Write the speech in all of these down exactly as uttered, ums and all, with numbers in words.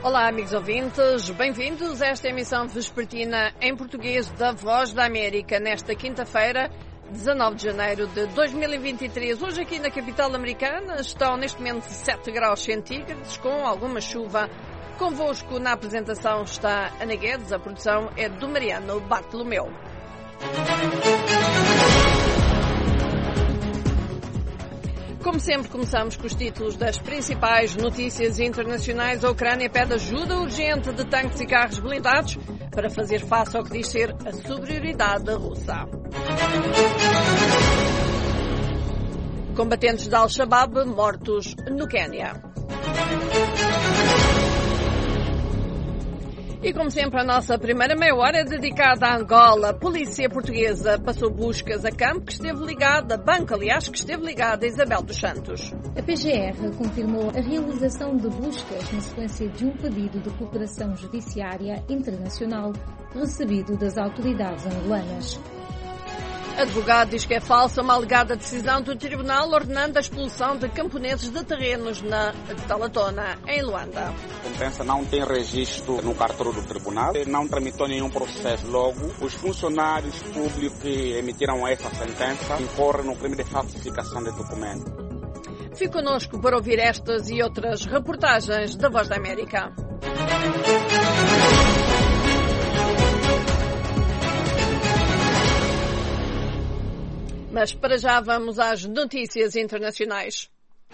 Olá, amigos ouvintes, bem-vindos a esta emissão vespertina em português da Voz da América, nesta quinta-feira, dezanove de janeiro de dois mil e vinte e três. Hoje aqui na capital americana estão neste momento sete graus centígrados, com alguma chuva. Convosco na apresentação está Ana Guedes, a produção é do Mariano Bartolomeu. Como sempre, começamos com os títulos das principais notícias internacionais. A Ucrânia pede ajuda urgente de tanques e carros blindados para fazer face ao que diz ser a superioridade russa. Combatentes de Al-Shabaab mortos no Quênia. E como sempre, a nossa primeira meia hora é dedicada à Angola. A polícia portuguesa passou buscas a campo que esteve ligada, banco aliás, que esteve ligada a Isabel dos Santos. A P G R confirmou a realização de buscas na sequência de um pedido de cooperação judiciária internacional recebido das autoridades angolanas. Advogado diz que é falsa uma alegada decisão do tribunal ordenando a expulsão de camponeses de terrenos na Talatona, em Luanda. A sentença não tem registro no cartório do tribunal, não tramitou nenhum processo. Logo, os funcionários públicos que emitiram essa sentença incorrem no crime de falsificação de documento. Fique conosco para ouvir estas e outras reportagens da Voz da América. Mas para já vamos às notícias internacionais.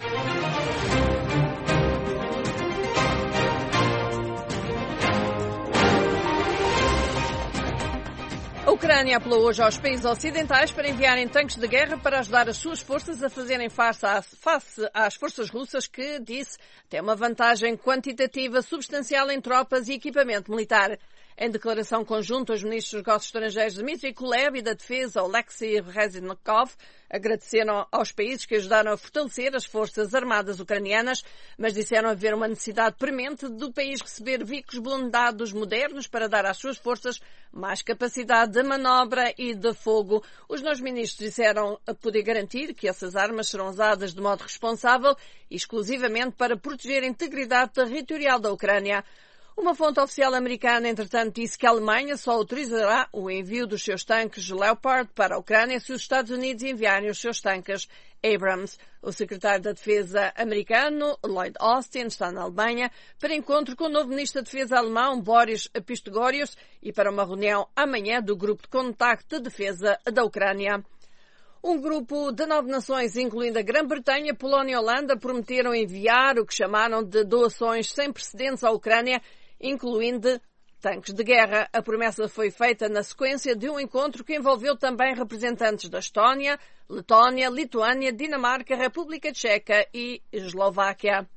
A Ucrânia apelou hoje aos países ocidentais para enviarem tanques de guerra para ajudar as suas forças a fazerem face às forças russas que, disse, têm uma vantagem quantitativa substancial em tropas e equipamento militar. Em declaração conjunta, os ministros dos negócios estrangeiros Dmitry Kuleba e da Defesa, Alexei Reznikov, agradeceram aos países que ajudaram a fortalecer as forças armadas ucranianas, mas disseram haver uma necessidade premente do país receber veículos blindados modernos para dar às suas forças mais capacidade de manobra e de fogo. Os novos ministros disseram poder garantir que essas armas serão usadas de modo responsável e exclusivamente para proteger a integridade territorial da Ucrânia. Uma fonte oficial americana, entretanto, disse que a Alemanha só autorizará o envio dos seus tanques Leopard para a Ucrânia se os Estados Unidos enviarem os seus tanques Abrams. O secretário da Defesa americano, Lloyd Austin, está na Alemanha para encontro com o novo ministro da Defesa alemão, Boris Pistorius, e para uma reunião amanhã do Grupo de Contacto de Defesa da Ucrânia. Um grupo de nove nações, incluindo a Grã-Bretanha, Polónia e Holanda, prometeram enviar o que chamaram de doações sem precedentes à Ucrânia, incluindo tanques de guerra. A promessa foi feita na sequência de um encontro que envolveu também representantes da Estónia, Letónia, Lituânia, Dinamarca, República Tcheca e Eslováquia.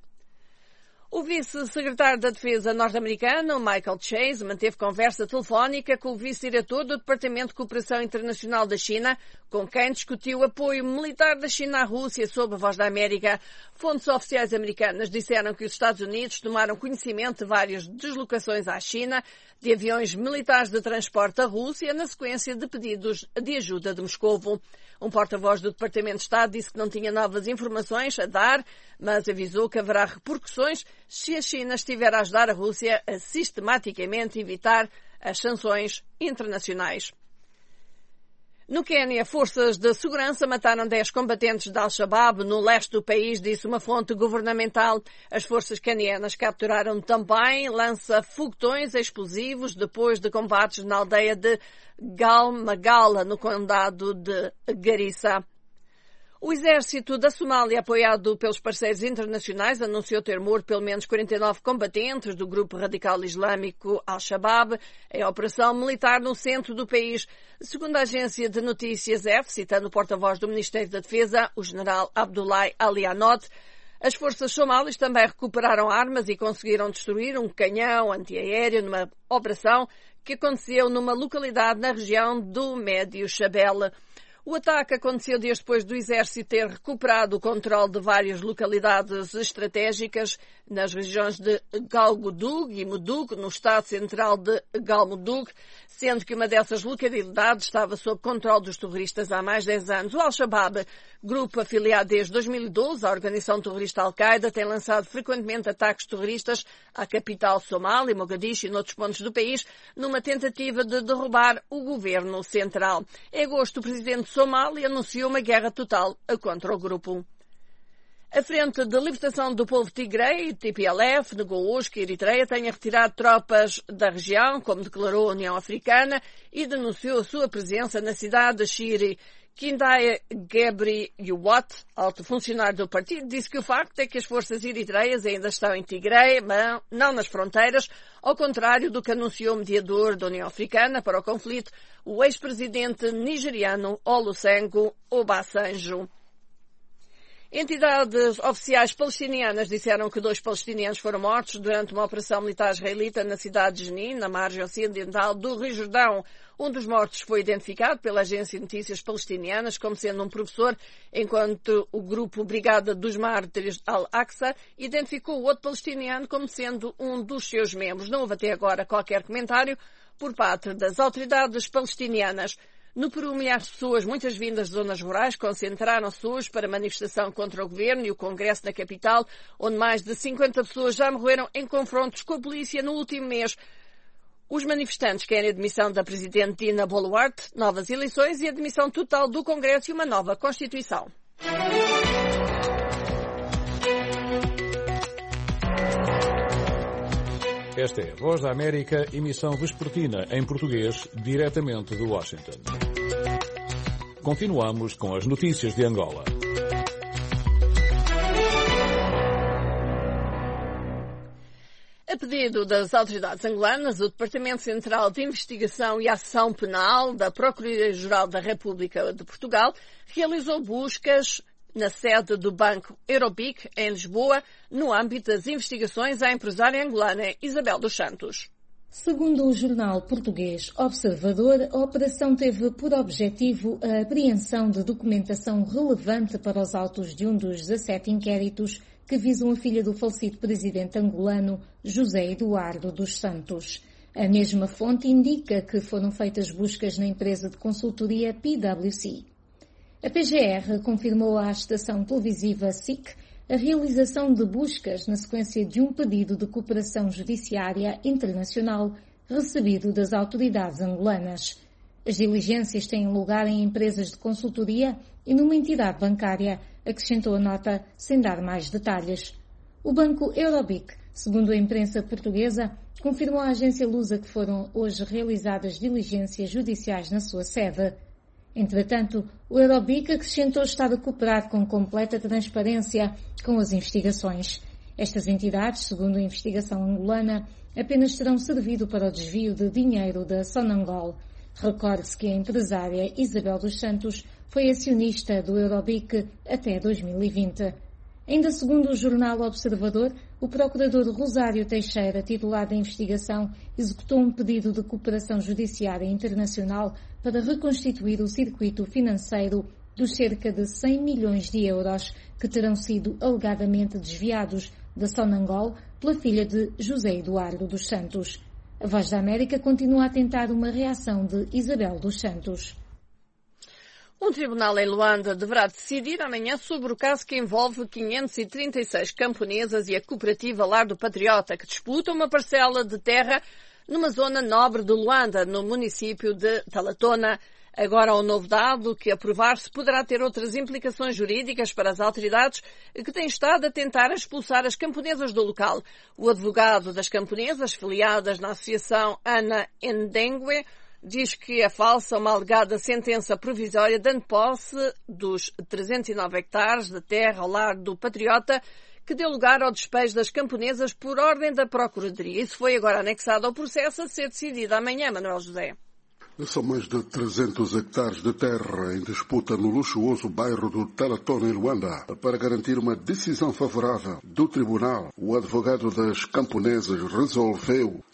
O vice-secretário da Defesa norte-americano, Michael Chase, manteve conversa telefónica com o vice-diretor do Departamento de Cooperação Internacional da China, com quem discutiu o apoio militar da China à Rússia sob a Voz da América. Fontes oficiais americanas disseram que os Estados Unidos tomaram conhecimento de várias deslocações à China de aviões militares de transporte à Rússia na sequência de pedidos de ajuda de Moscovo. Um porta-voz do Departamento de Estado disse que não tinha novas informações a dar, mas avisou que haverá repercussões se a China estiver a ajudar a Rússia a sistematicamente evitar as sanções internacionais. No Quênia, forças de segurança mataram dez combatentes de Al-Shabaab no leste do país, disse uma fonte governamental. As forças quenianas capturaram também lança-foguetões explosivos depois de combates na aldeia de Galmagala, no condado de Garissa. O exército da Somália, apoiado pelos parceiros internacionais, anunciou ter morto pelo menos quarenta e nove combatentes do grupo radical islâmico Al-Shabaab em operação militar no centro do país. Segundo a agência de notícias E F, citando o porta-voz do Ministério da Defesa, o general Abdullahi Ali Anot, as forças somalis também recuperaram armas e conseguiram destruir um canhão antiaéreo numa operação que aconteceu numa localidade na região do Médio Shabelle. O ataque aconteceu dias depois do exército ter recuperado o controle de várias localidades estratégicas nas regiões de Galmudug e Mudug, no estado central de Galmudug, sendo que uma dessas localidades estava sob controle dos terroristas há mais de dez anos. O Al-Shabaab, grupo afiliado desde dois mil e doze à organização terrorista Al-Qaeda, tem lançado frequentemente ataques terroristas à capital Somália, Mogadishu e noutros pontos do país, numa tentativa de derrubar o governo central. Em agosto, o presidente de Somália anunciou uma guerra total contra o grupo. A Frente de Libertação do Povo Tigray, T P L F, negou hoje que a Eritreia tenha retirado tropas da região, como declarou a União Africana, e denunciou a sua presença na cidade de Shiri. Kindaya Gebri Yuwat, alto funcionário do partido, disse que o facto é que as forças eritreias ainda estão em Tigray, mas não nas fronteiras, ao contrário do que anunciou o mediador da União Africana para o conflito, o ex-presidente nigeriano Olusegun Obasanjo. Entidades oficiais palestinianas disseram que dois palestinianos foram mortos durante uma operação militar israelita na cidade de Jenin, na margem ocidental do Rio Jordão. Um dos mortos foi identificado pela agência de notícias palestinianas como sendo um professor, enquanto o grupo Brigada dos Mártires Al-Aqsa identificou o outro palestiniano como sendo um dos seus membros. Não houve até agora qualquer comentário por parte das autoridades palestinianas. No Peru, milhares de pessoas, muitas vindas de zonas rurais, concentraram-se hoje para a manifestação contra o governo e o Congresso na capital, onde mais de cinquenta pessoas já morreram em confrontos com a polícia no último mês. Os manifestantes querem a demissão da presidente Dina Boluarte, novas eleições e a demissão total do Congresso e uma nova Constituição. Esta é a Voz da América, emissão vespertina em português, diretamente de Washington. Continuamos com as notícias de Angola. A pedido das autoridades angolanas, o Departamento Central de Investigação e Ação Penal da Procuradoria-Geral da República de Portugal realizou buscas na sede do Banco Eurobic, em Lisboa, no âmbito das investigações à empresária angolana Isabel dos Santos. Segundo o jornal português Observador, a operação teve por objetivo a apreensão de documentação relevante para os autos de um dos dezassete inquéritos que visam a filha do falecido presidente angolano José Eduardo dos Santos. A mesma fonte indica que foram feitas buscas na empresa de consultoria P W C. A P G R confirmou à estação televisiva S I C a realização de buscas na sequência de um pedido de cooperação judiciária internacional recebido das autoridades angolanas. As diligências têm lugar em empresas de consultoria e numa entidade bancária, acrescentou a nota sem dar mais detalhes. O banco Eurobic, segundo a imprensa portuguesa, confirmou à agência Lusa que foram hoje realizadas diligências judiciais na sua sede. Entretanto, o Eurobic acrescentou estar a cooperar com completa transparência com as investigações. Estas entidades, segundo a investigação angolana, apenas terão servido para o desvio de dinheiro da Sonangol. Recorde-se que a empresária Isabel dos Santos foi acionista do Eurobic até dois mil e vinte. Ainda segundo o jornal Observador, o procurador Rosário Teixeira, titular da investigação, executou um pedido de cooperação judiciária internacional para reconstituir o circuito financeiro dos cerca de cem milhões de euros que terão sido alegadamente desviados da Sonangol pela filha de José Eduardo dos Santos. A Voz da América continua a tentar uma reação de Isabel dos Santos. Um tribunal em Luanda deverá decidir amanhã sobre o caso que envolve quinhentas e trinta e seis camponesas e a cooperativa Lar do Patriota, que disputam uma parcela de terra numa zona nobre de Luanda, no município de Talatona. Agora, o novo dado que aprovar-se poderá ter outras implicações jurídicas para as autoridades que têm estado a tentar expulsar as camponesas do local. O advogado das camponesas, filiadas na associação Ana Ndengue, diz que é falsa uma alegada sentença provisória dando posse dos trezentos e nove hectares de terra ao lar do Patriota, que deu lugar ao despejo das camponesas por ordem da Procuradoria. Isso foi agora anexado ao processo a ser decidido amanhã, Manuel José. São mais de trezentos hectares de terra em disputa no luxuoso bairro do Talatona, em Luanda. Para garantir uma decisão favorável do tribunal, o advogado das camponesas resolveu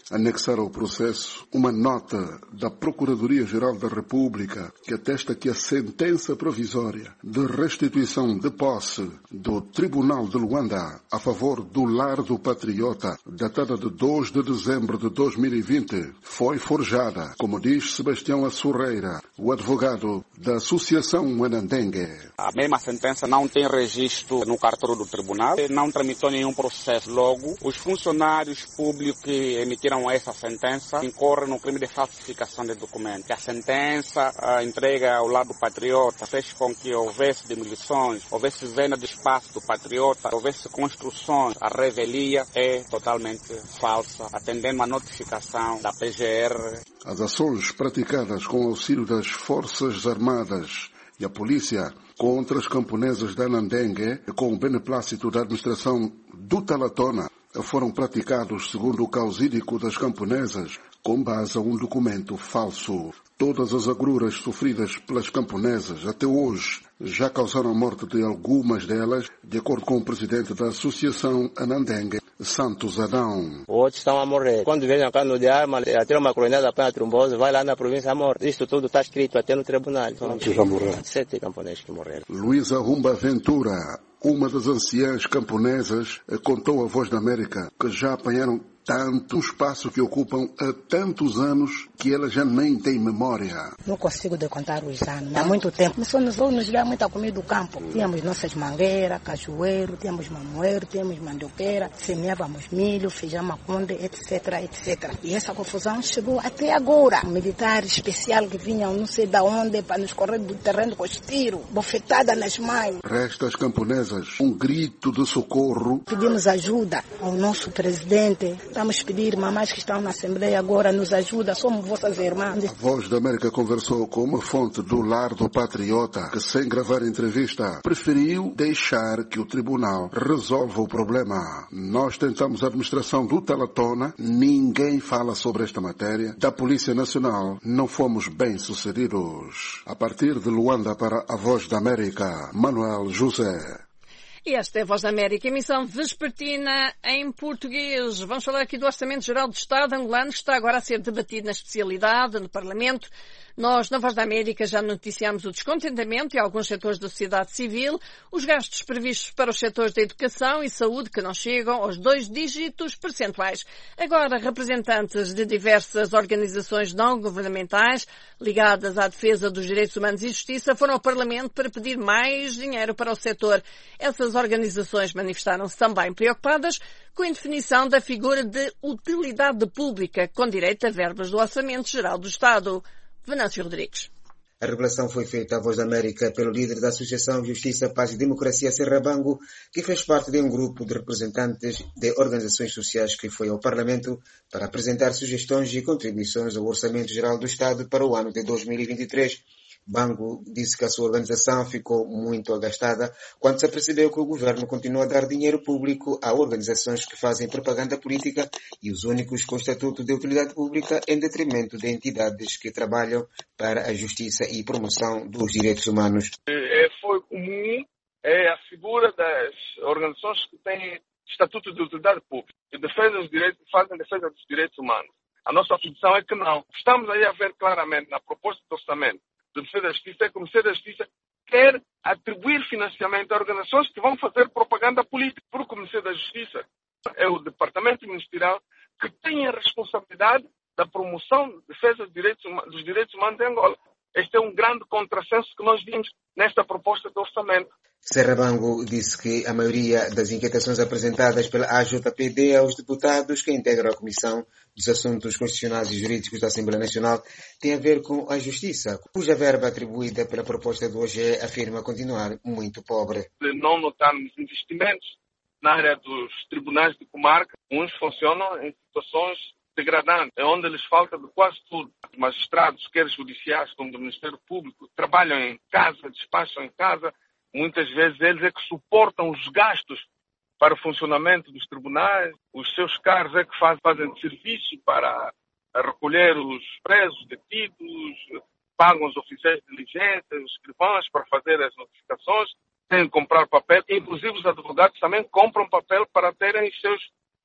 anexar ao processo uma nota da Procuradoria-Geral da República que atesta que a sentença provisória de restituição de posse do Tribunal de Luanda a favor do Lar do Patriota, datada de dois de dezembro de dois mil e vinte, foi forjada, como diz Sebastião Assurreira, o advogado da Associação Anandengue. A mesma sentença não tem registro no cartório do tribunal, não tramitou nenhum processo. Logo, os funcionários públicos que emitiram essa sentença incorrem no crime de falsificação de documentos. A sentença a entrega ao Lar do Patriota fez com que houvesse demolições, houvesse venda de espaço do Patriota, houvesse construções. A revelia é totalmente falsa, atendendo a notificação da P G R. As ações praticadas com o auxílio das Forças Armadas e a polícia contra as camponesas da Anandengue, com o beneplácito da administração do Talatona, foram praticados segundo o causídico das camponesas, com base a um documento falso. Todas as agruras sofridas pelas camponesas até hoje já causaram a morte de algumas delas, de acordo com o presidente da Associação Anandengue, Santos Adão. Outros estão a morrer. Quando vem a cano de arma, atira uma coronela para a trombose, vai lá na província a morte. Isto tudo está escrito até no tribunal. Quantos já morreram? Sete camponeses que morreram. Luísa Rumba Ventura, uma das anciãs camponesas, contou à Voz da América que já apanharam tanto espaço que ocupam há tantos anos que ela já nem tem memória. Não consigo de contar os anos, há muito tempo. Só nos nos dá muita comida do campo. Tínhamos nossas mangueiras, cajueiro, tínhamos mamoeiro, tínhamos mandioqueira, semeávamos milho, feijão maconde, etc, etcétera. E essa confusão chegou até agora. Um militar especial que vinha não sei de onde para nos correr do terreno com os tiros, bofetada nas mãos. Resta às camponesas um grito de socorro. Pedimos ajuda ao nosso presidente. Vamos pedir, mamães que estão na Assembleia agora, nos ajuda, somos vossas irmãs. A Voz da América conversou com uma fonte do Lar do Patriota, que sem gravar entrevista, preferiu deixar que o tribunal resolva o problema. Nós tentamos a administração do Talatona, ninguém fala sobre esta matéria. Da Polícia Nacional, não fomos bem sucedidos. A partir de Luanda para a Voz da América, Manuel José. E esta é a Voz da América, emissão vespertina em português. Vamos falar aqui do Orçamento Geral do Estado angolano, que está agora a ser debatido na especialidade, no Parlamento. Nós, na Voz da América, já noticiámos o descontentamento em alguns setores da sociedade civil, os gastos previstos para os setores da educação e saúde que não chegam aos dois dígitos percentuais. Agora, representantes de diversas organizações não governamentais ligadas à defesa dos direitos humanos e justiça foram ao Parlamento para pedir mais dinheiro para o setor. Essas organizações manifestaram-se também preocupadas com a indefinição da figura de utilidade pública, com direito a verbas do Orçamento Geral do Estado. Venâncio Rodrigues. A revelação foi feita à Voz da América pelo líder da Associação Justiça, Paz e Democracia, Serrabango, que fez parte de um grupo de representantes de organizações sociais que foi ao Parlamento para apresentar sugestões e contribuições ao Orçamento Geral do Estado para o ano de dois mil e vinte e três. Bango disse que a sua organização ficou muito agastada quando se apercebeu que o governo continua a dar dinheiro público a organizações que fazem propaganda política e os únicos com estatuto de utilidade pública em detrimento de entidades que trabalham para a justiça e promoção dos direitos humanos. É, foi comum é a figura das organizações que têm estatuto de utilidade pública e defesa dos direitos, fazem defesa dos direitos humanos. A nossa posição é que não. Estamos aí a ver claramente na proposta de orçamento de defesa da justiça, é que o Ministério da Justiça quer atribuir financiamento a organizações que vão fazer propaganda política, porque o Ministério da Justiça é o departamento ministerial que tem a responsabilidade da promoção e defesa dos direitos, dos direitos humanos em Angola. Este é um grande contrassenso que nós vimos nesta proposta de orçamento. Serrabango disse que a maioria das inquietações apresentadas pela A J P D aos deputados que integram a Comissão dos Assuntos Constitucionais e Jurídicos da Assembleia Nacional tem a ver com a justiça, cuja verba atribuída pela proposta do O G E afirma continuar muito pobre. Não notarmos investimentos na área dos tribunais de comarca, uns funcionam em situações degradantes, onde lhes falta de quase tudo. Os magistrados, quer judiciais como do Ministério Público, trabalham em casa, despacham em casa. Muitas vezes eles é que suportam os gastos para o funcionamento dos tribunais, os seus carros é que fazem, fazem de serviço para recolher os presos, detidos, pagam os oficiais de diligência, os escrivães para fazer as notificações, têm que comprar papel, inclusive os advogados também compram papel para terem os seus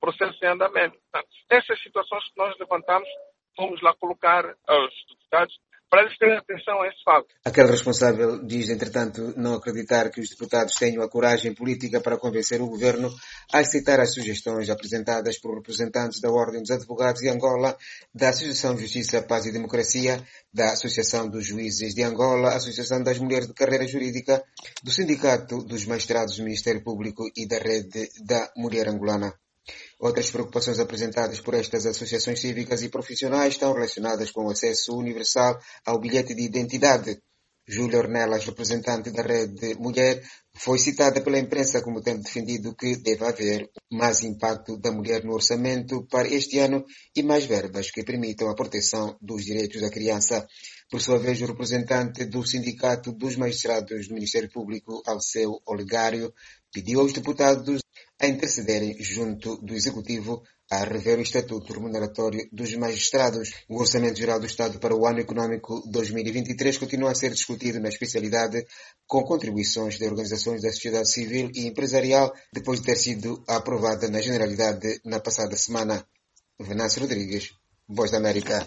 processo em andamento. Portanto, essas situações que nós levantamos, vamos lá colocar aos deputados para eles terem atenção a esse fato. Aquele responsável diz, entretanto, não acreditar que os deputados tenham a coragem política para convencer o governo a aceitar as sugestões apresentadas por representantes da Ordem dos Advogados de Angola, da Associação Justiça, Paz e Democracia, da Associação dos Juízes de Angola, Associação das Mulheres de Carreira Jurídica, do Sindicato dos Magistrados do Ministério Público e da Rede da Mulher Angolana. Outras preocupações apresentadas por estas associações cívicas e profissionais estão relacionadas com o acesso universal ao bilhete de identidade. Júlia Ornelas, representante da Rede Mulher, foi citada pela imprensa como tendo defendido que deve haver mais impacto da mulher no orçamento para este ano e mais verbas que permitam a proteção dos direitos da criança. Por sua vez, o representante do Sindicato dos Magistrados do Ministério Público, Alceu Olegário, pediu aos deputados a intercederem junto do Executivo a rever o Estatuto Remuneratório dos Magistrados. O Orçamento Geral do Estado para o ano econômico dois mil e vinte e três continua a ser discutido na especialidade, com contribuições de organizações da sociedade civil e empresarial, depois de ter sido aprovada na Generalidade na passada semana. Venâncio Rodrigues, Voz da América.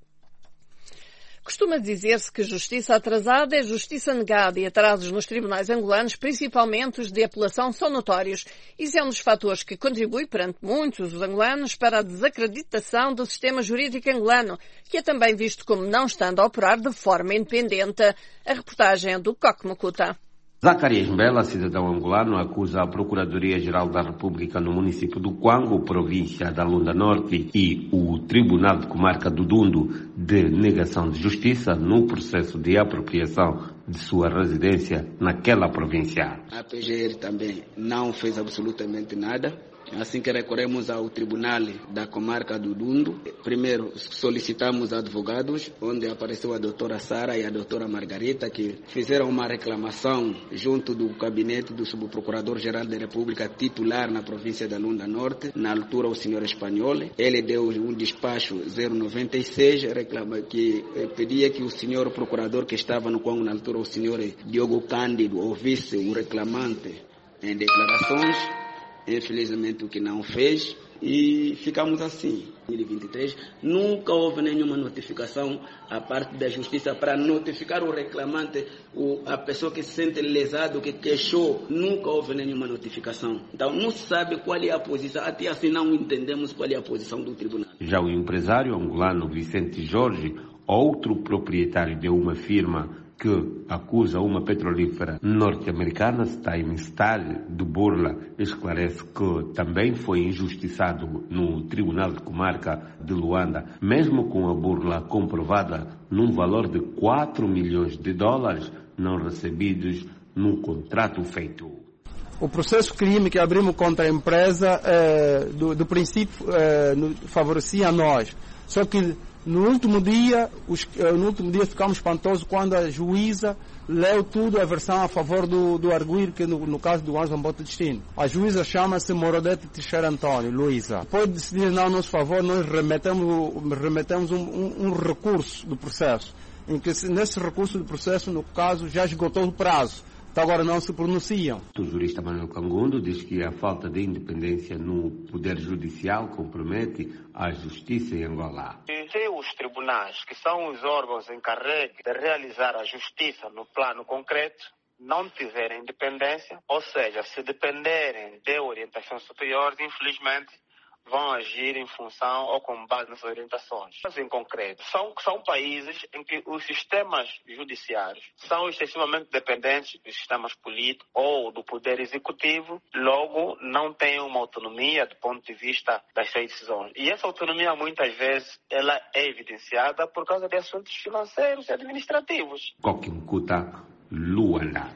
Costuma dizer-se que justiça atrasada é justiça negada e atrasos nos tribunais angolanos, principalmente os de apelação, são notórios. Isso é um dos fatores que contribui perante muitos os angolanos para a desacreditação do sistema jurídico angolano, que é também visto como não estando a operar de forma independente. A reportagem é do Coque Mucuta. Zacarias Mbela, cidadão angolano, acusa a Procuradoria-Geral da República no município do Quango, província da Lunda Norte, e o Tribunal de Comarca do Dundo de negação de justiça no processo de apropriação de sua residência naquela província. A P G R também não fez absolutamente nada. Assim que recorremos ao Tribunal da Comarca do Dundo, primeiro solicitamos advogados, onde apareceu a doutora Sara e a doutora Margarita, que fizeram uma reclamação junto do gabinete do Subprocurador-Geral da República titular na província da Lunda Norte, na altura o senhor Espanhol. Ele deu um despacho zero noventa e seis, reclama que pedia que o senhor procurador que estava no Congo na altura, o senhor Diogo Cândido, ouvisse o reclamante em declarações. Infelizmente o que não fez, e ficamos assim. Em dois mil e vinte e três nunca houve nenhuma notificação a parte da justiça para notificar o reclamante, o, a pessoa que se sente lesado, que queixou, nunca houve nenhuma notificação. Então não se sabe qual é a posição, até assim não entendemos qual é a posição do tribunal. Já o empresário angolano Vicente Jorge, outro proprietário de uma firma que acusa uma petrolífera norte-americana, Steinstar, de Burla, esclarece que também foi injustiçado no Tribunal de Comarca de Luanda, mesmo com a burla comprovada num valor de quatro milhões de dólares não recebidos num contrato feito. O processo crime que abrimos contra a empresa, é, do, do princípio, é, no, favorecia a nós. Só que no último dia, os, no último dia ficamos espantosos quando a juíza leu tudo a versão a favor do, do arguir, que no, no caso do Anjo Mbote Destino. A juíza chama-se Morodete Teixeira Antônio, Luísa. Depois de decidir não a nosso favor, nós remetemos, remetemos um, um, um recurso do processo, em que nesse recurso do processo, no caso, já esgotou o prazo. Agora não se pronunciam. O jurista Manuel Cangundo diz que a falta de independência no Poder Judicial compromete a justiça em Angola. Se os tribunais, que são os órgãos encarregues de realizar a justiça no plano concreto, não tiverem independência, ou seja, se dependerem de orientações superiores, infelizmente, vão agir em função ou com base nessas orientações. Mas, em concreto, são, são países em que os sistemas judiciários são excessivamente dependentes dos sistemas políticos ou do poder executivo, logo não têm uma autonomia do ponto de vista das suas decisões. E essa autonomia, muitas vezes, ela é evidenciada por causa de assuntos financeiros e administrativos. Coque Mucuta, Luanda.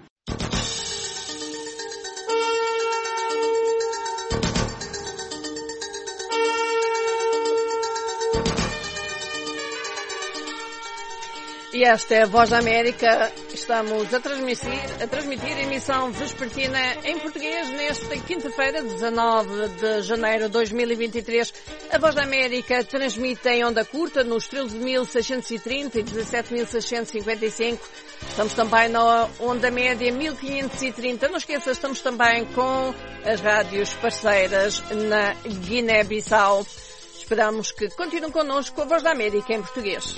E esta é a Voz da América. estamos a transmitir, a transmitir a emissão vespertina em português nesta quinta-feira, dezanove de janeiro de dois mil e vinte e três. A Voz da América transmite em onda curta nos treze mil seiscentos e trinta e dezassete mil seiscentos e cinquenta e cinco. Estamos também na onda média mil quinhentos e trinta. Não esqueça, estamos também com as rádios parceiras na Guiné-Bissau. Esperamos que continuem connosco com a Voz da América em português.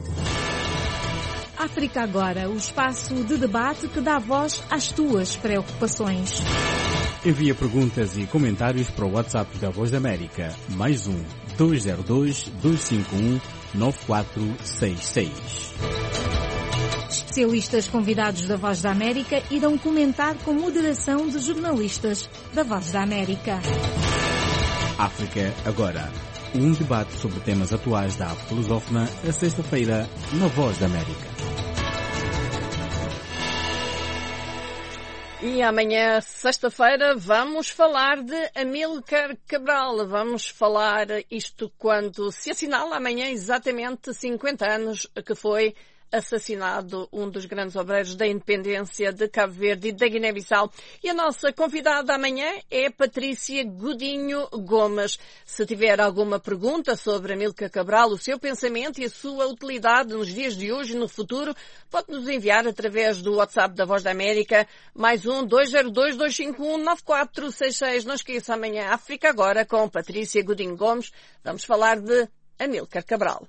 África Agora, o espaço de debate que dá voz às tuas preocupações. Envia perguntas e comentários para o WhatsApp da Voz da América, mais um, dois zero dois, dois cinco um, nove quatro seis seis. Especialistas convidados da Voz da América irão comentar com moderação de jornalistas da Voz da América. África Agora. Um debate sobre temas atuais da África lusófona, a sexta-feira, na Voz da América. E amanhã, sexta-feira, vamos falar de Amílcar Cabral. Vamos falar isto quando se assinala amanhã exatamente cinquenta anos que foi assassinado um dos grandes obreiros da independência de Cabo Verde e da Guiné-Bissau. E a nossa convidada amanhã é Patrícia Godinho Gomes. Se tiver alguma pergunta sobre Amílcar Cabral, o seu pensamento e a sua utilidade nos dias de hoje e no futuro, pode nos enviar através do WhatsApp da Voz da América, mais um, dois zero dois, dois cinco um, nove quatro seis seis. Não esqueça, amanhã África Agora com Patrícia Godinho Gomes. Vamos falar de Amílcar Cabral.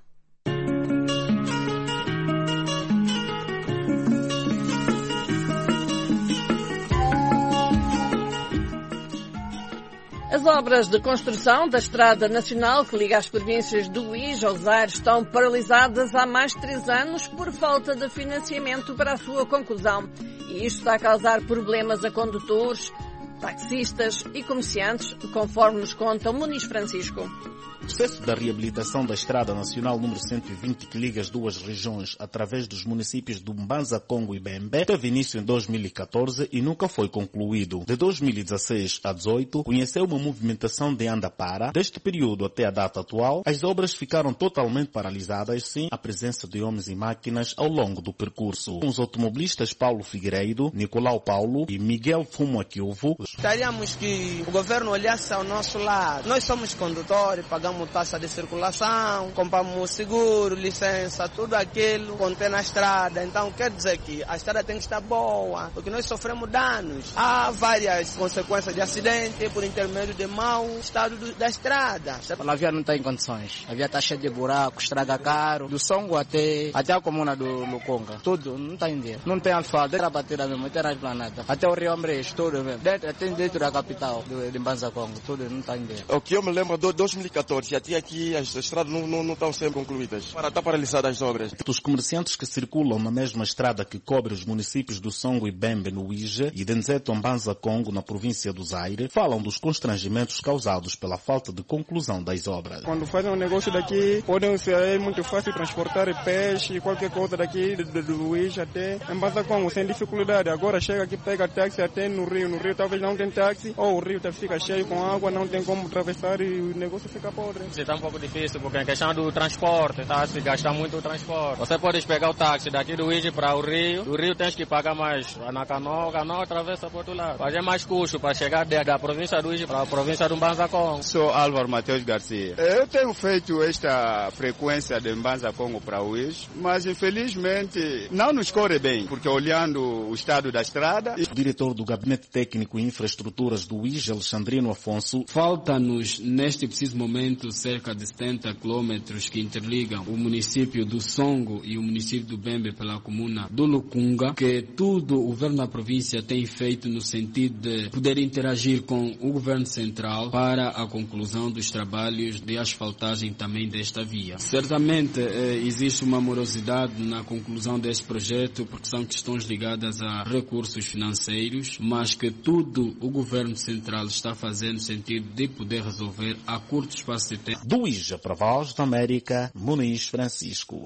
As obras de construção da Estrada Nacional que liga as províncias do Uís ao Zaire estão paralisadas há mais de três anos por falta de financiamento para a sua conclusão. E isto está a causar problemas a condutores, taxistas e comerciantes, conforme nos conta o Muniz Francisco. O processo da reabilitação da Estrada Nacional número cento e vinte, que liga as duas regiões através dos municípios de Mbanza, Congo e Bembe, teve início em dois mil e catorze e nunca foi concluído. De dois mil e dezasseis a dezoito, conheceu uma movimentação de anda para. Deste período até a data atual, as obras ficaram totalmente paralisadas, sem a presença de homens e máquinas ao longo do percurso. Os automobilistas Paulo Figueiredo, Nicolau Paulo e Miguel Fumo Aquilvo. Gostaríamos que o governo olhasse ao nosso lado. Nós somos condutores, pagamos taxa de circulação, compramos seguro, licença, tudo aquilo contém na estrada. Então quer dizer que a estrada tem que estar boa, porque nós sofremos danos. Há várias consequências de acidente por intermédio de mau estado do, da estrada. A via não está em condições. A via está cheia de buracos, estrada caro, do Songo até, até a comuna do Lukonga. Tudo não está em dia. Não tem asfalto, era batida mesmo, até na planeta. Até o Rio Ambrés, tudo mesmo. Até dentro da capital de Mbanza, Congo, tudo não está em dia. O que eu me lembro de dois mil e catorze, já tinha aqui, as estradas não, não, não estão sendo concluídas. Para estar paralisadas as obras. Os comerciantes que circulam na mesma estrada que cobre os municípios do Songo e Bembe, no Uíge, e de Nzeto Mbanza, Congo, na província do Zaire, falam dos constrangimentos causados pela falta de conclusão das obras. Quando fazem um negócio daqui, podem ser muito fácil transportar peixe, qualquer coisa daqui, do, do Uíge até Mbanza, Congo, sem dificuldade. Agora chega aqui, pega táxi até no rio. No rio talvez não tem táxi, ou o rio fica cheio com água, não tem como atravessar e o negócio fica podre. Está um pouco difícil, porque em questão do transporte, tá? Se gasta muito o transporte. Você pode pegar o táxi daqui do Uíge para o Rio, do Rio tens que pagar mais na canoa, canoa atravessa para o outro lado. Fazer mais custo para chegar da província do Uíge para a província do Mbanza Congo. Sou Álvaro Mateus Garcia. Eu tenho feito esta frequência de Mbanza Congo para o Uíge, mas infelizmente não nos corre bem, porque olhando o estado da estrada... O diretor do Gabinete Técnico e Infraestruturas do Uíge, Alexandrino Afonso, falta-nos neste preciso momento cerca de setenta quilômetros que interligam o município do Songo e o município do Bembe pela comuna do Lukunga, que tudo o governo da província tem feito no sentido de poder interagir com o governo central para a conclusão dos trabalhos de asfaltagem também desta via. Certamente eh, existe uma morosidade na conclusão deste projeto porque são questões ligadas a recursos financeiros, mas que tudo o governo central está fazendo no sentido de poder resolver a curto espaço de tempo. Do Uíge para a Voz da América, Muniz Francisco.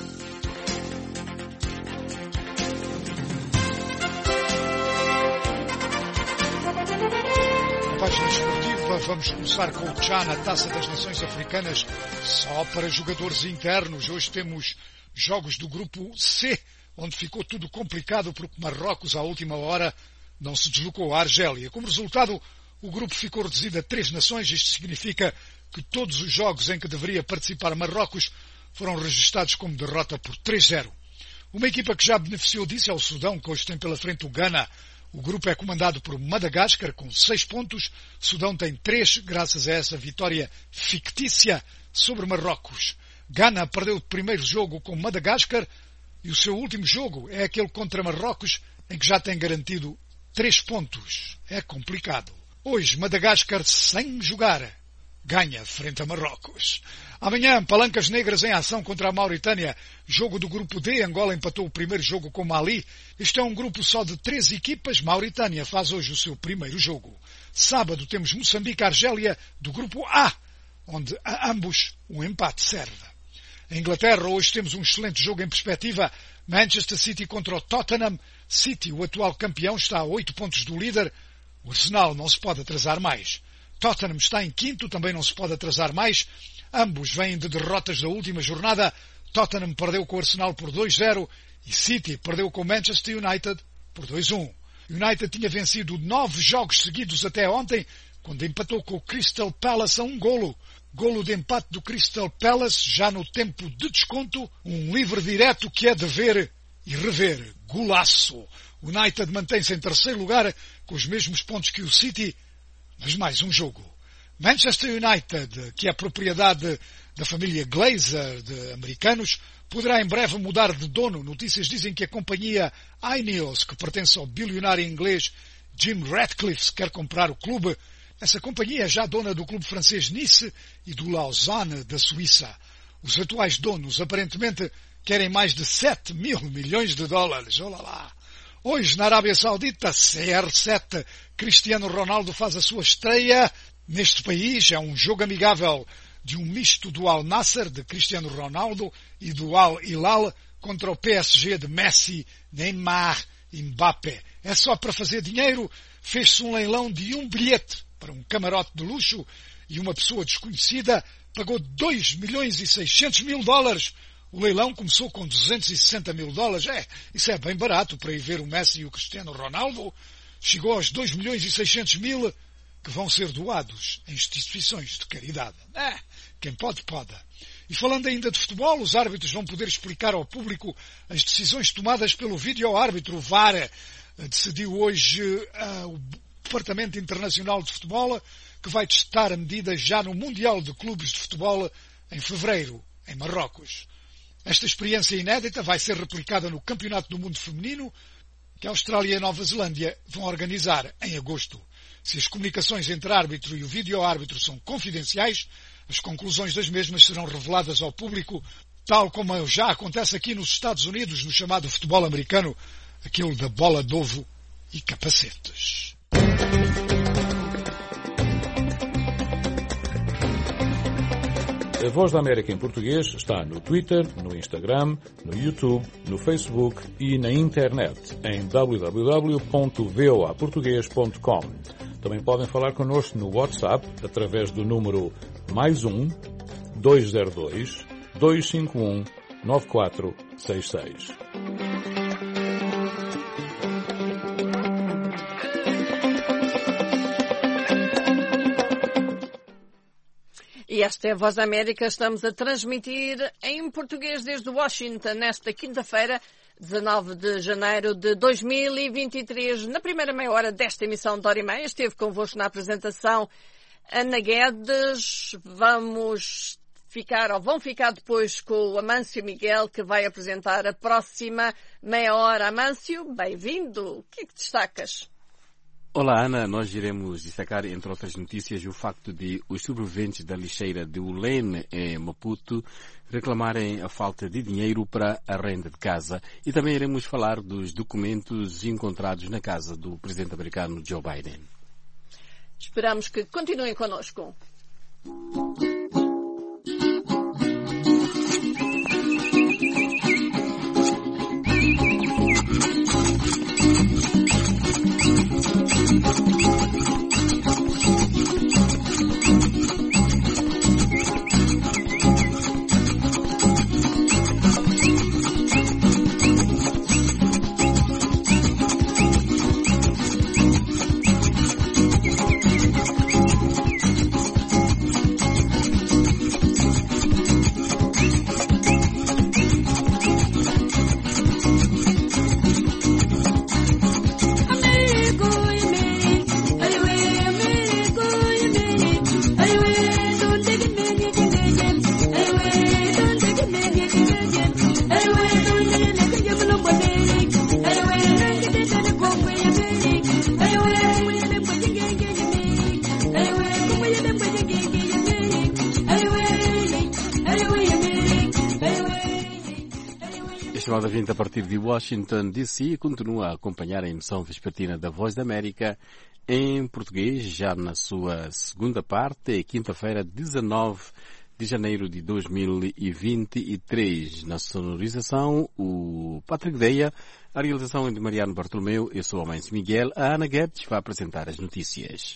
Página esportiva, vamos começar com o Tchá na Taça das Nações Africanas, só para jogadores internos. Hoje temos jogos do grupo C, onde ficou tudo complicado porque Marrocos, à última hora, não se deslocou à Argélia. Como resultado, o grupo ficou reduzido a três nações. Isto significa que todos os jogos em que deveria participar Marrocos foram registados como derrota por três a zero. Uma equipa que já beneficiou disso é o Sudão, que hoje tem pela frente o Ghana. O grupo é comandado por Madagascar, com seis pontos. Sudão tem três, graças a essa vitória fictícia sobre Marrocos. Ghana perdeu o primeiro jogo com Madagascar e o seu último jogo é aquele contra Marrocos, em que já tem garantido três pontos. É complicado. Hoje, Madagascar, sem jogar, ganha frente a Marrocos. Amanhã, Palancas Negras em ação contra a Mauritânia. Jogo do grupo D. Angola empatou o primeiro jogo com Mali. Este é um grupo só de três equipas. Mauritânia faz hoje o seu primeiro jogo. Sábado temos Moçambique-Argélia do grupo A, onde a ambos um empate serve. Em Inglaterra, hoje temos um excelente jogo em perspectiva. Manchester City contra o Tottenham. City, o atual campeão, está a oito pontos do líder. O Arsenal não se pode atrasar mais. Tottenham está em quinto, também não se pode atrasar mais. Ambos vêm de derrotas da última jornada. Tottenham perdeu com o Arsenal por dois a zero e City perdeu com o Manchester United por dois a um. United tinha vencido nove jogos seguidos até ontem, quando empatou com o Crystal Palace a um golo. Golo de empate do Crystal Palace, já no tempo de desconto. Um livre direto que é de ver e rever. Golaço! O United mantém-se em terceiro lugar, com os mesmos pontos que o City, mas mais um jogo. Manchester United, que é propriedade da família Glazer de americanos, poderá em breve mudar de dono. Notícias dizem que a companhia Ineos, que pertence ao bilionário inglês Jim Ratcliffe, quer comprar o clube. Essa companhia é já dona do clube francês Nice e do Lausanne da Suíça. Os atuais donos, aparentemente, querem mais de sete mil milhões de dólares. Olha lá! Hoje, na Arábia Saudita, C R sete, Cristiano Ronaldo faz a sua estreia neste país. É um jogo amigável de um misto do Al Nassr, de Cristiano Ronaldo, e do Al Hilal contra o P S G de Messi, Neymar e Mbappé. É só para fazer dinheiro. Fez-se um leilão de um bilhete para um camarote de luxo e uma pessoa desconhecida pagou dois milhões e seiscentos mil dólares. O leilão começou com duzentos e sessenta mil dólares. É, isso é bem barato para ir ver o Messi e o Cristiano Ronaldo. Chegou aos dois milhões e seiscentos mil que vão ser doados em instituições de caridade. É, quem pode, pode. E falando ainda de futebol, os árbitros vão poder explicar ao público as decisões tomadas pelo vídeo-árbitro. O V A R decidiu hoje uh, o Departamento Internacional de Futebol que vai testar a medida já no Mundial de Clubes de Futebol em fevereiro, em Marrocos. Esta experiência inédita vai ser replicada no Campeonato do Mundo Feminino, que a Austrália e a Nova Zelândia vão organizar em agosto. Se as comunicações entre árbitro e o vídeo-árbitro são confidenciais, as conclusões das mesmas serão reveladas ao público, tal como já acontece aqui nos Estados Unidos, no chamado futebol americano, aquele da bola de ovo e capacetes. A Voz da América em português está no Twitter, no Instagram, no YouTube, no Facebook e na internet em w w w ponto voa português ponto com. Também podem falar connosco no WhatsApp através do número mais um, dois zero dois, dois cinco um, nove quatro seis seis. E esta é a Voz da América. Estamos a transmitir em português desde Washington nesta quinta-feira, dezanove de janeiro de dois mil e vinte e três. Na primeira meia hora desta emissão de hora e meia esteve convosco na apresentação Ana Guedes. Vamos ficar, ou vão ficar depois com o Amâncio Miguel, que vai apresentar a próxima meia hora. Amâncio, bem-vindo. O que é que destacas? Olá, Ana. Nós iremos destacar, entre outras notícias, o facto de os sobreviventes da lixeira de Ulene, em Maputo, reclamarem a falta de dinheiro para a renda de casa. E também iremos falar dos documentos encontrados na casa do presidente americano Joe Biden. Esperamos que continuem connosco. chamada vinda a partir de Washington, D C, e continua a acompanhar a emissão vespertina da Voz da América em português, já na sua segunda parte, quinta-feira, dezanove de janeiro de dois mil e vinte e três. Na sonorização, o Patrick Deia, a realização é de Mariano Bartolomeu, eu sou o Amancio Miguel, a Ana Guedes vai apresentar as notícias.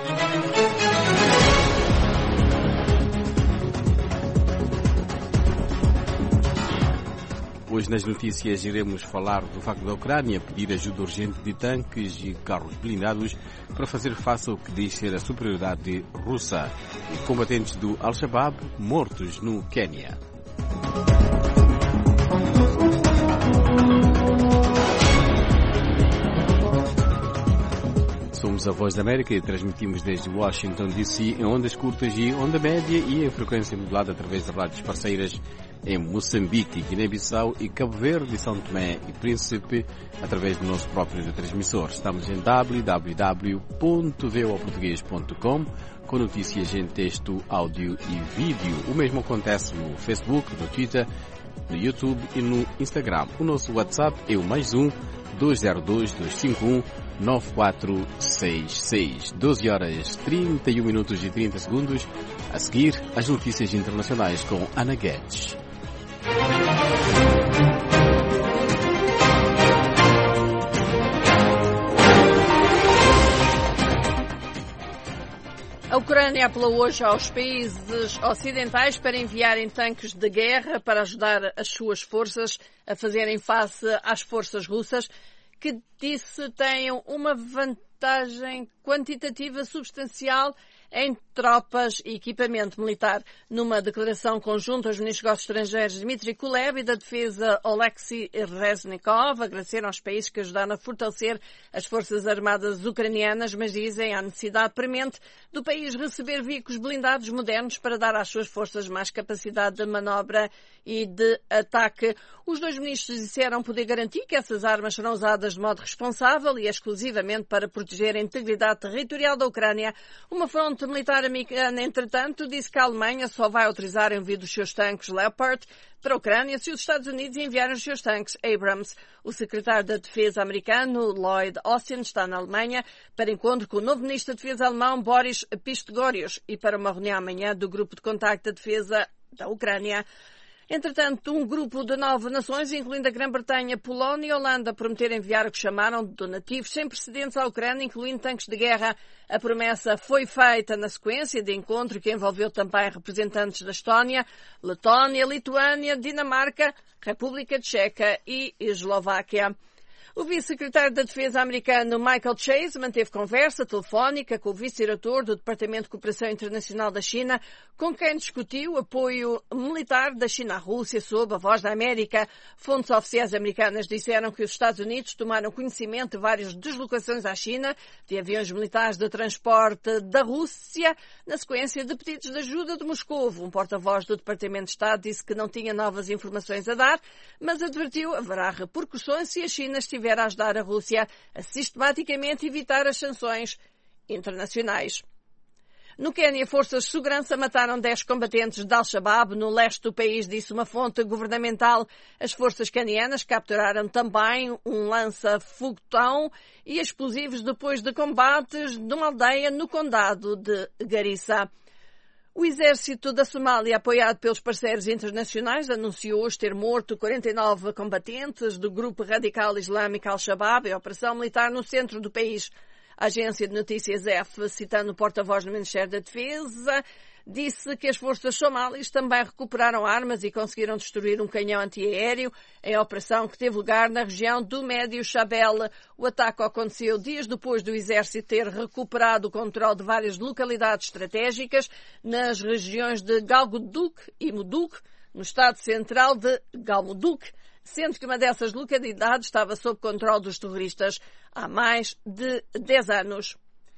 Hoje nas notícias iremos falar do facto da Ucrânia pedir ajuda urgente de tanques e carros blindados para fazer face ao que diz ser a superioridade russa, e combatentes do Al-Shabaab mortos no Quênia. Somos a Voz da América e transmitimos desde Washington, D C em ondas curtas e onda média e em frequência modulada através de rádios parceiras em Moçambique, Guiné-Bissau e Cabo Verde e São Tomé e Príncipe através do nosso próprio transmissor. Estamos em w w w ponto v o português ponto com com notícias em texto, áudio e vídeo. O mesmo acontece no Facebook, no Twitter, no YouTube e no Instagram. O nosso WhatsApp é o mais um dois zero dois, dois cinco um, nove quatro seis seis. doze horas trinta e um minutos e trinta segundos. A seguir, as notícias internacionais com Ana Guedes. A Ucrânia apelou hoje aos países ocidentais para enviarem tanques de guerra para ajudar as suas forças a fazerem face às forças russas, que disse tenham uma vantagem quantitativa substancial em tropas e equipamento militar. Numa declaração conjunta, os ministros dos negócios estrangeiros Dmitry Kuleba e da Defesa Oleksiy Reznikov agradeceram aos países que ajudaram a fortalecer as forças armadas ucranianas, mas dizem a necessidade premente do país receber veículos blindados modernos para dar às suas forças mais capacidade de manobra e de ataque. Os dois ministros disseram poder garantir que essas armas serão usadas de modo responsável e exclusivamente para proteger a integridade territorial da Ucrânia. Uma fonte militar americana, entretanto, disse que a Alemanha só vai autorizar o envio dos seus tanques Leopard para a Ucrânia se os Estados Unidos enviarem os seus tanques Abrams. O secretário da Defesa americano, Lloyd Austin, está na Alemanha para encontro com o novo ministro da Defesa alemão, Boris Pistorius, e para uma reunião amanhã do Grupo de Contacto da Defesa da Ucrânia. Entretanto, um grupo de nove nações, incluindo a Grã-Bretanha, Polónia e Holanda, prometeram enviar o que chamaram de donativos sem precedentes à Ucrânia, incluindo tanques de guerra. A promessa foi feita na sequência de encontro que envolveu também representantes da Estónia, Letónia, Lituânia, Dinamarca, República Tcheca e Eslováquia. O vice-secretário da Defesa americano Michael Chase manteve conversa telefónica com o vice-diretor do Departamento de Cooperação Internacional da China, com quem discutiu o apoio militar da China à Rússia sob a Voz da América. Fontes oficiais americanas disseram que os Estados Unidos tomaram conhecimento de várias deslocações à China de aviões militares de transporte da Rússia na sequência de pedidos de ajuda de Moscou. Um porta-voz do Departamento de Estado disse que não tinha novas informações a dar, mas advertiu que haverá repercussões se a China estiver a ajudar a Rússia a sistematicamente evitar as sanções internacionais. No Quênia, forças de segurança mataram dez combatentes de Al-Shabaab no leste do país, disse uma fonte governamental. As forças quenianas capturaram também um lança-foguetão e explosivos depois de combates numa aldeia no condado de Garissa. O exército da Somália, apoiado pelos parceiros internacionais, anunciou hoje ter morto quarenta e nove combatentes do grupo radical islâmico Al-Shabaab em operação militar no centro do país. A agência de notícias F, citando o porta-voz do Ministério da Defesa, disse que as forças somalis também recuperaram armas e conseguiram destruir um canhão antiaéreo em operação que teve lugar na região do Médio Shabelle. O ataque aconteceu dias depois do exército ter recuperado o controle de várias localidades estratégicas nas regiões de Galmudug e Mudug, no estado central de Galmudug, sendo que uma dessas localidades estava sob controle dos terroristas há mais de dez anos.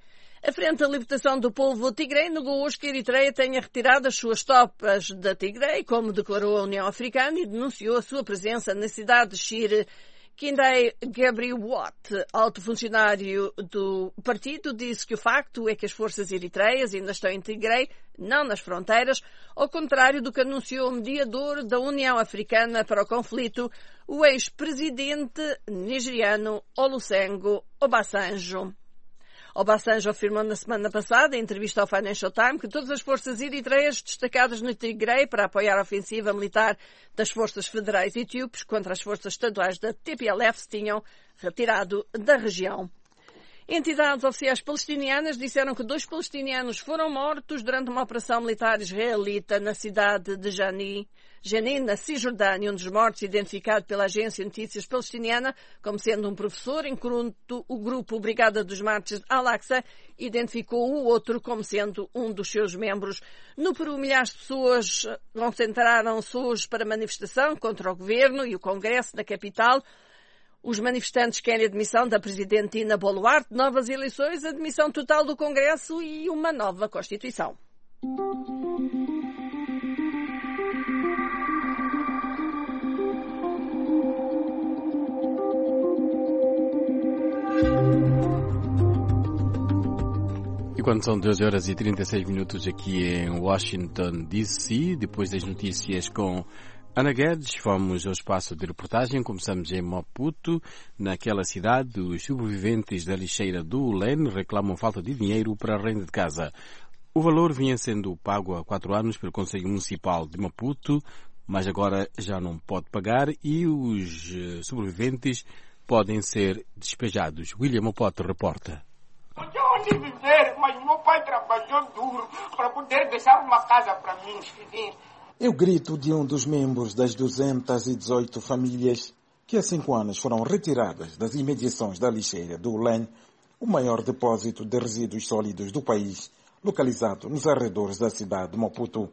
A Frente da Libertação do Povo Tigrei negou hoje que a Eritreia tenha retirado as suas tropas da Tigrei, como declarou a União Africana, e denunciou a sua presença na cidade de Shire, Kindai Gabriwat, alto funcionário do partido, disse que o facto é que as forças eritreias ainda estão em Tigray, não nas fronteiras, ao contrário do que anunciou o mediador da União Africana para o conflito, o ex-presidente nigeriano Olusegun Obasanjo. Obasanjo afirmou na semana passada, em entrevista ao Financial Times, que todas as forças eritreias destacadas no Tigray para apoiar a ofensiva militar das forças federais etíopes contra as forças estaduais da T P L F se tinham retirado da região. Entidades oficiais palestinianas disseram que dois palestinianos foram mortos durante uma operação militar israelita na cidade de Jani, Jenin, na Cisjordânia. Um dos mortos, identificado pela agência de notícias palestiniana como sendo um professor, enquanto o grupo Brigada dos Mártires Al-Aqsa identificou o outro como sendo um dos seus membros. No Peru, milhares de pessoas concentraram-se hoje para manifestação contra o governo e o Congresso da capital. Os manifestantes querem a admissão da presidente Dina Boluarte, novas eleições, a admissão total do Congresso e uma nova Constituição. E quando são doze horas e trinta e seis minutos aqui em Washington, D C, depois das notícias com Ana Guedes, vamos ao espaço de reportagem. Começamos em Maputo. Naquela cidade, os sobreviventes da lixeira do Ulene reclamam falta de dinheiro para a renda de casa. O valor vinha sendo pago há quatro anos pelo Conselho Municipal de Maputo, mas agora já não pode pagar e os sobreviventes podem ser despejados. William Mopoto reporta. Eu onde viver, mas meu pai trabalhou duro para poder deixar uma casa para mim viver. É o grito de um dos membros das duzentas e dezoito famílias que há cinco anos foram retiradas das imediações da lixeira do Ulene, o maior depósito de resíduos sólidos do país, localizado nos arredores da cidade de Maputo.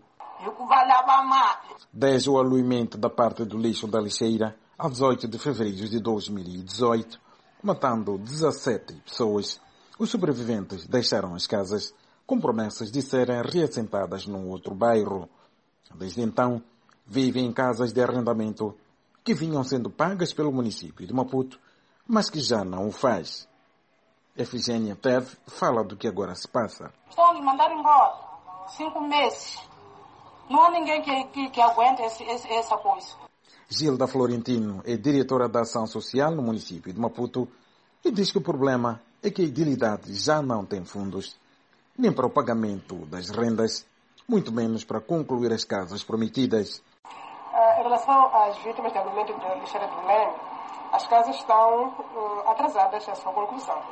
Desde o aluimento da parte do lixo da lixeira, a dezoito de fevereiro de dois mil e dezoito, matando dezassete pessoas, os sobreviventes deixaram as casas com promessas de serem reassentadas num outro bairro. Desde então, vivem em casas de arrendamento que vinham sendo pagas pelo município de Maputo, mas que já não o faz. Efigênia Teve fala do que agora se passa. Estão a me mandar embora. Cinco meses. Não há ninguém que, que, que aguente esse, esse, essa coisa. Gilda Florentino é diretora da Ação Social no município de Maputo e diz que o problema é que a idilidade já não tem fundos, nem para o pagamento das rendas, muito menos para concluir as casas prometidas. Uh, em relação às vítimas do alimento da lixeira do Ulene, as casas estão uh, atrasadas à sua conclusão.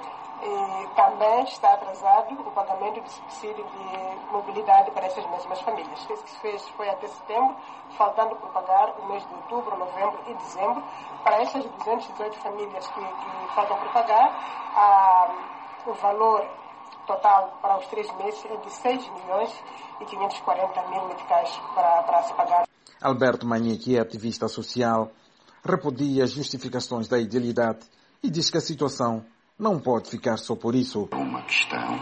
E também está atrasado o pagamento do subsídio de mobilidade para essas mesmas famílias. Isso que se fez foi até setembro, faltando por pagar o mês de outubro, novembro e dezembro. Para essas duzentas e dezoito famílias que, que faltam por pagar, uh, o valor total para os três meses é de seis milhões e quinhentos e quarenta mil meticais para, para se pagar. Alberto Manhê, que é ativista social, repudia as justificações da idilidade e diz que a situação não pode ficar só por isso. É uma questão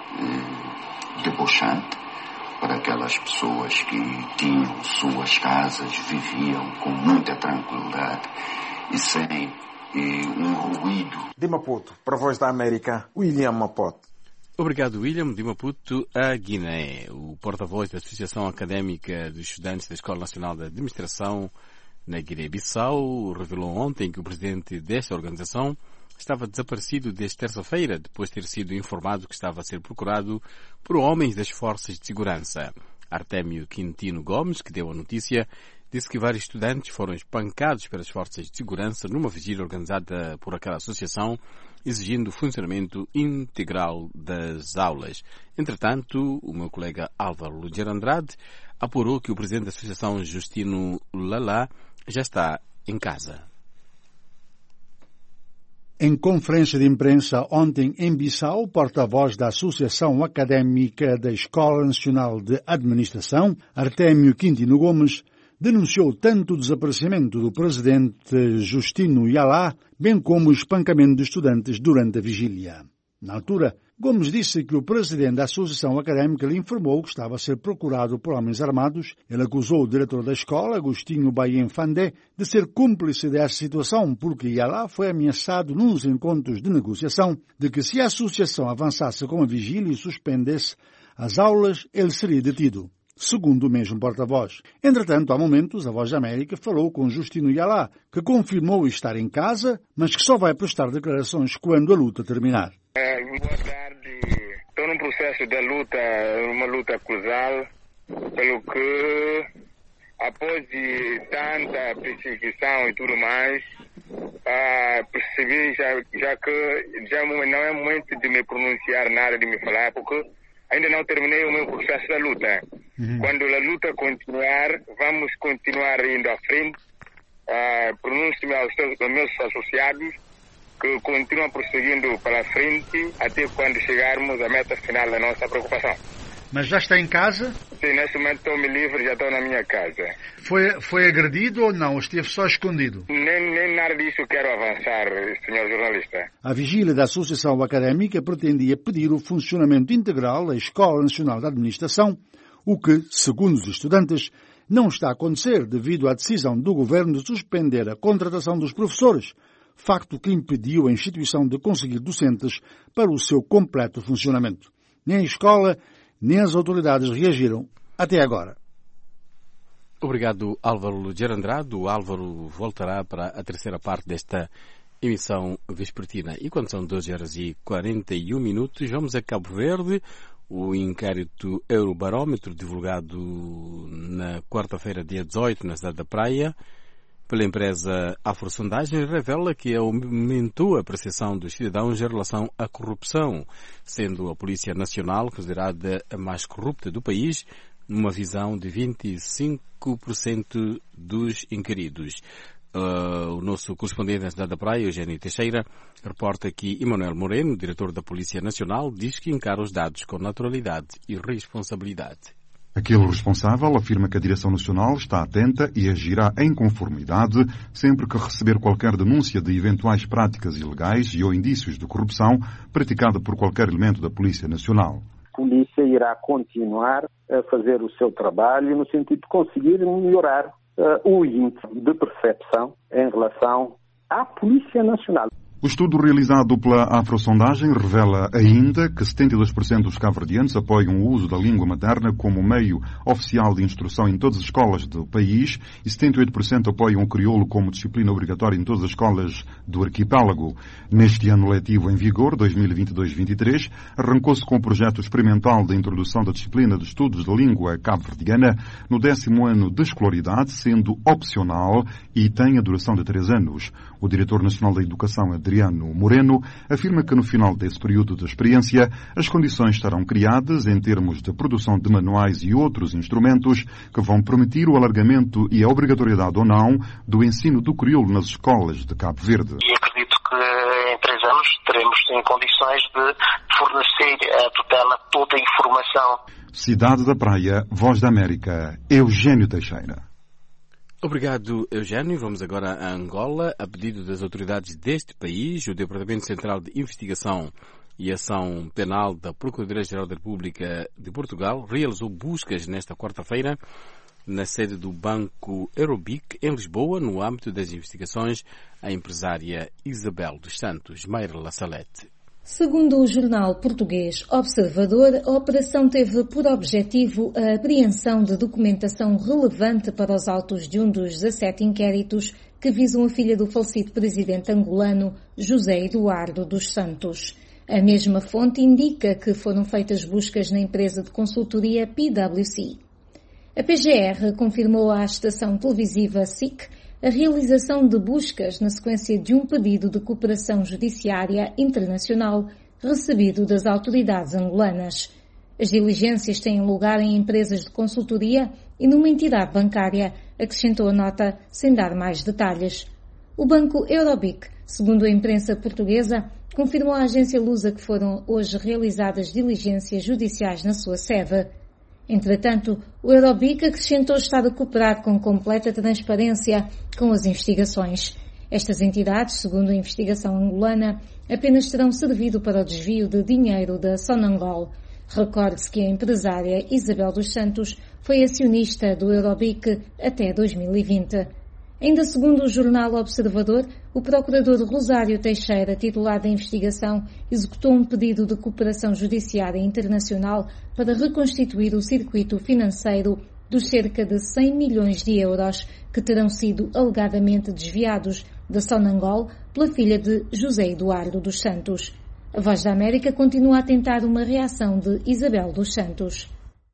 eh, debochante para aquelas pessoas que tinham suas casas, viviam com muita tranquilidade e sem eh, um ruído. De Maputo, para a Voz da América, William Mopoto. Obrigado, William. De Maputo a Guiné. O porta-voz da Associação Académica dos Estudantes da Escola Nacional de Administração na Guiné-Bissau revelou ontem que o presidente desta organização estava desaparecido desde terça-feira, depois de ter sido informado que estava a ser procurado por homens das forças de segurança. Artémio Quintino Gomes, que deu a notícia, disse que vários estudantes foram espancados pelas forças de segurança numa vigília organizada por aquela associação, exigindo o funcionamento integral das aulas. Entretanto, o meu colega Álvaro Luger Andrade apurou que o presidente da associação, Justino Lala, já está em casa. Em conferência de imprensa ontem em Bissau, o porta-voz da Associação Académica da Escola Nacional de Administração, Artémio Quintino Gomes, denunciou tanto o desaparecimento do presidente Justino Yalá, bem como o espancamento de estudantes durante a vigília. Na altura, Gomes disse que o presidente da Associação Académica lhe informou que estava a ser procurado por homens armados. Ele acusou o diretor da escola, Agostinho Baien Fandé, de ser cúmplice dessa situação, porque Yalá foi ameaçado nos encontros de negociação de que se a associação avançasse com a vigília e suspendesse as aulas, ele seria detido, segundo o mesmo porta-voz. Entretanto, há momentos, a Voz da América falou com Justino Yalá, que confirmou estar em casa, mas que só vai prestar declarações quando a luta terminar. É, boa tarde. Estou num processo de luta, uma luta cruzal, pelo que, após de tanta perseguição e tudo mais, ah, percebi já, já que já não é momento de me pronunciar nada, de me falar, porque ainda não terminei o meu processo da luta. Uhum. Quando a luta continuar, vamos continuar indo à frente. Ah, pronuncio-me aos, aos meus associados que continuam prosseguindo para frente até quando chegarmos à meta final da nossa preocupação. Mas já está em casa? Sim, neste momento estou-me livre, já estou na minha casa. Foi, foi agredido ou não? Esteve só escondido? Nem, nem nada disso quero avançar, senhor jornalista. A vigília da Associação Académica pretendia pedir o funcionamento integral da Escola Nacional de Administração, o que, segundo os estudantes, não está a acontecer devido à decisão do governo de suspender a contratação dos professores, facto que impediu a instituição de conseguir docentes para o seu completo funcionamento. Nem a escola, nem as autoridades reagiram até agora. Obrigado, Álvaro Gerandrado. O Álvaro voltará para a terceira parte desta emissão vespertina. E quando são doze horas e quarenta e um minutos, vamos a Cabo Verde. O inquérito Eurobarómetro, divulgado na quarta-feira, dia dezoito, na cidade da Praia, pela empresa Afrosondagem, revela que aumentou a percepção dos cidadãos em relação à corrupção, sendo a Polícia Nacional considerada a mais corrupta do país, numa visão de vinte e cinco por cento dos inquiridos. Uh, o nosso correspondente na cidade da Praia, Eugênio Teixeira, reporta que Emanuel Moreno, diretor da Polícia Nacional, diz que encara os dados com naturalidade e responsabilidade. Aquele responsável afirma que a Direção Nacional está atenta e agirá em conformidade sempre que receber qualquer denúncia de eventuais práticas ilegais e ou indícios de corrupção praticada por qualquer elemento da Polícia Nacional. A polícia irá continuar a fazer o seu trabalho no sentido de conseguir melhorar uh, o índice de percepção em relação à Polícia Nacional. O estudo realizado pela Afrosondagem revela ainda que setenta e dois por cento dos cabo-verdianos apoiam o uso da língua materna como meio oficial de instrução em todas as escolas do país e setenta e oito por cento apoiam o crioulo como disciplina obrigatória em todas as escolas do arquipélago. Neste ano letivo em vigor, dois mil e vinte e dois vinte e três, arrancou-se com o projeto experimental de introdução da disciplina de estudos da língua cabo-verdiana no décimo ano de escolaridade, sendo opcional e tem a duração de três anos. O diretor nacional da Educação, Adriano Moreno, afirma que no final desse período de experiência as condições estarão criadas em termos de produção de manuais e outros instrumentos que vão permitir o alargamento e a obrigatoriedade ou não do ensino do crioulo nas escolas de Cabo Verde. E acredito que em três anos teremos em condições de fornecer a tutela toda a informação. Cidade da Praia, Voz da América, Eugênio Teixeira. Obrigado, Eugênio. Vamos agora a Angola. A pedido das autoridades deste país, o Departamento Central de Investigação e Ação Penal da Procuradoria-Geral da República de Portugal realizou buscas nesta quarta-feira na sede do Banco Eurobic, em Lisboa, no âmbito das investigações à empresária Isabel dos Santos. Mayra Lassalete. Segundo o jornal português Observador, a operação teve por objetivo a apreensão de documentação relevante para os autos de um dos dezassete inquéritos que visam a filha do falecido presidente angolano José Eduardo dos Santos. A mesma fonte indica que foram feitas buscas na empresa de consultoria P W C. A P G R confirmou à estação televisiva S I C a realização de buscas na sequência de um pedido de cooperação judiciária internacional recebido das autoridades angolanas. As diligências têm lugar em empresas de consultoria e numa entidade bancária, acrescentou a nota sem dar mais detalhes. O Banco Eurobic, segundo a imprensa portuguesa, confirmou à agência Lusa que foram hoje realizadas diligências judiciais na sua sede. Entretanto, o Eurobic acrescentou estar a cooperar com completa transparência com as investigações. Estas entidades, segundo a investigação angolana, apenas terão servido para o desvio de dinheiro da Sonangol. Recorde-se que a empresária Isabel dos Santos foi acionista do Eurobic até dois mil e vinte. Ainda segundo o jornal Observador, o procurador Rosário Teixeira, titular da investigação, executou um pedido de cooperação judiciária internacional para reconstituir o circuito financeiro dos cerca de cem milhões de euros que terão sido alegadamente desviados da Sonangol pela filha de José Eduardo dos Santos. A Voz da América continua a tentar uma reação de Isabel dos Santos.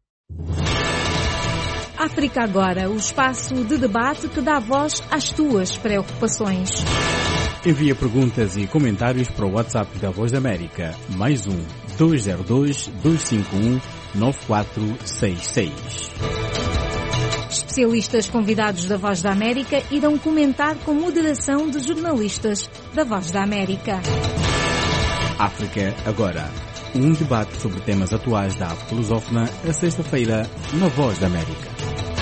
África Agora, o espaço de debate que dá voz às tuas preocupações. Envia perguntas e comentários para o WhatsApp da Voz da América, mais um dois zero dois, dois cinco um, nove quatro seis seis. Especialistas convidados da Voz da América irão comentar com moderação de jornalistas da Voz da América. África Agora, um debate sobre temas atuais da África lusófona, a sexta-feira, na Voz da América.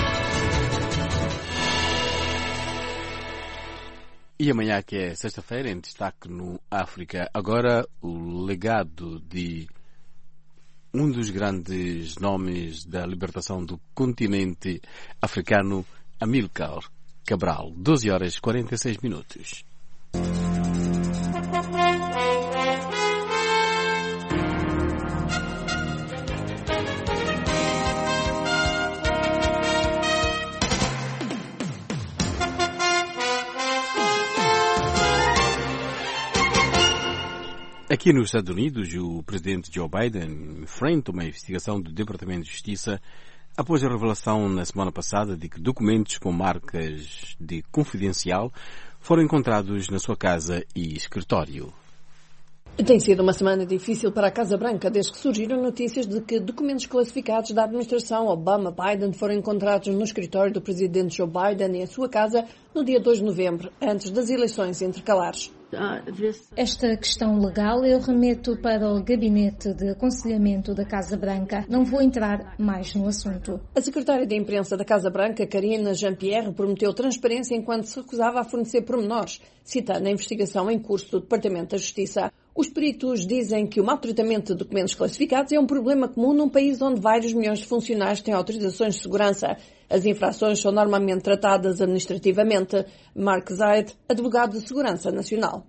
E amanhã, que é sexta-feira, em destaque no África Agora, o legado de um dos grandes nomes da libertação do continente africano, Amílcar Cabral. doze horas e quarenta e seis minutos. Aqui nos Estados Unidos, o presidente Joe Biden enfrenta uma investigação do Departamento de Justiça após a revelação na semana passada de que documentos com marcas de confidencial foram encontrados na sua casa e escritório. Tem sido uma semana difícil para a Casa Branca desde que surgiram notícias de que documentos classificados da administração Obama-Biden foram encontrados no escritório do presidente Joe Biden e em sua casa no dia dois de novembro, antes das eleições intercalares. Esta questão legal eu remeto para o Gabinete de Aconselhamento da Casa Branca. Não vou entrar mais no assunto. A secretária de imprensa da Casa Branca, Karine Jean-Pierre, prometeu transparência enquanto se recusava a fornecer pormenores, citando a investigação em curso do Departamento da Justiça. Os peritos dizem que o maltratamento de documentos classificados é um problema comum num país onde vários milhões de funcionários têm autorizações de segurança. As infrações são normalmente tratadas administrativamente. Mark Zaid, advogado de Segurança Nacional.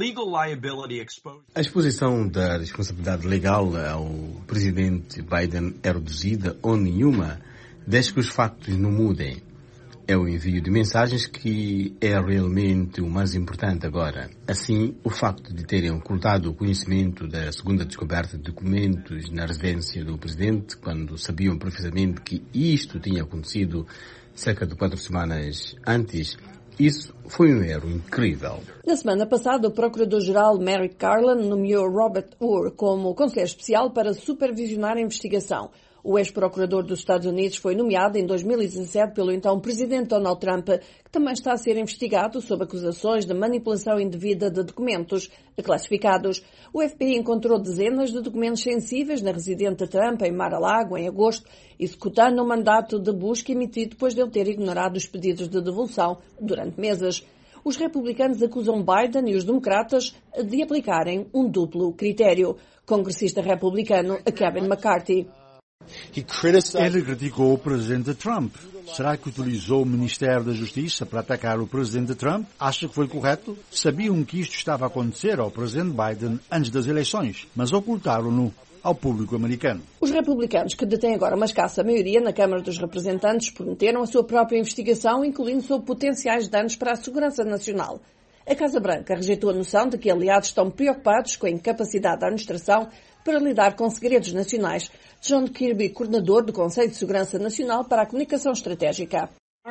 A exposição da responsabilidade legal ao presidente Biden é reduzida ou nenhuma, desde que os factos não mudem. É o envio de mensagens que é realmente o mais importante agora. Assim, o facto de terem ocultado o conhecimento da segunda descoberta de documentos na residência do presidente, quando sabiam perfeitamente que isto tinha acontecido cerca de quatro semanas antes, isso foi um erro incrível. Na semana passada, o Procurador-Geral Merrick Garland nomeou Robert Hur como conselheiro especial para supervisionar a investigação. O ex-procurador dos Estados Unidos foi nomeado em dois mil e dezassete pelo então presidente Donald Trump, que também está a ser investigado sob acusações de manipulação indevida de documentos classificados. O F B I encontrou dezenas de documentos sensíveis na residente de Trump em Mar-a-Lago em agosto, executando um mandato de busca emitido depois de ele ter ignorado os pedidos de devolução durante meses. Os republicanos acusam Biden e os democratas de aplicarem um duplo critério. Congressista republicano Kevin McCarthy. Ele criticou o presidente Trump. Será que utilizou o Ministério da Justiça para atacar o presidente Trump? Acha que foi correto? Sabiam que isto estava a acontecer ao presidente Biden antes das eleições, mas ocultaram-no ao público americano. Os republicanos, que detêm agora uma escassa maioria na Câmara dos Representantes, prometeram a sua própria investigação, incluindo sobre potenciais danos para a segurança nacional. A Casa Branca rejeitou a noção de que aliados estão preocupados com a incapacidade da administração para lidar com segredos nacionais. John Kirby, coordenador do Conselho de Segurança Nacional para a Comunicação Estratégica.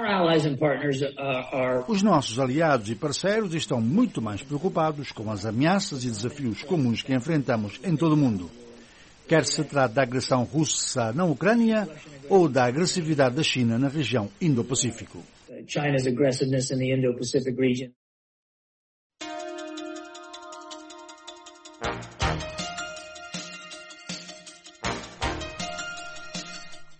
Os nossos aliados e parceiros estão muito mais preocupados com as ameaças e desafios comuns que enfrentamos em todo o mundo. Quer se trate da agressão russa na Ucrânia ou da agressividade da China na região Indo-Pacífico. China's aggressiveness in the Indo-Pacific region.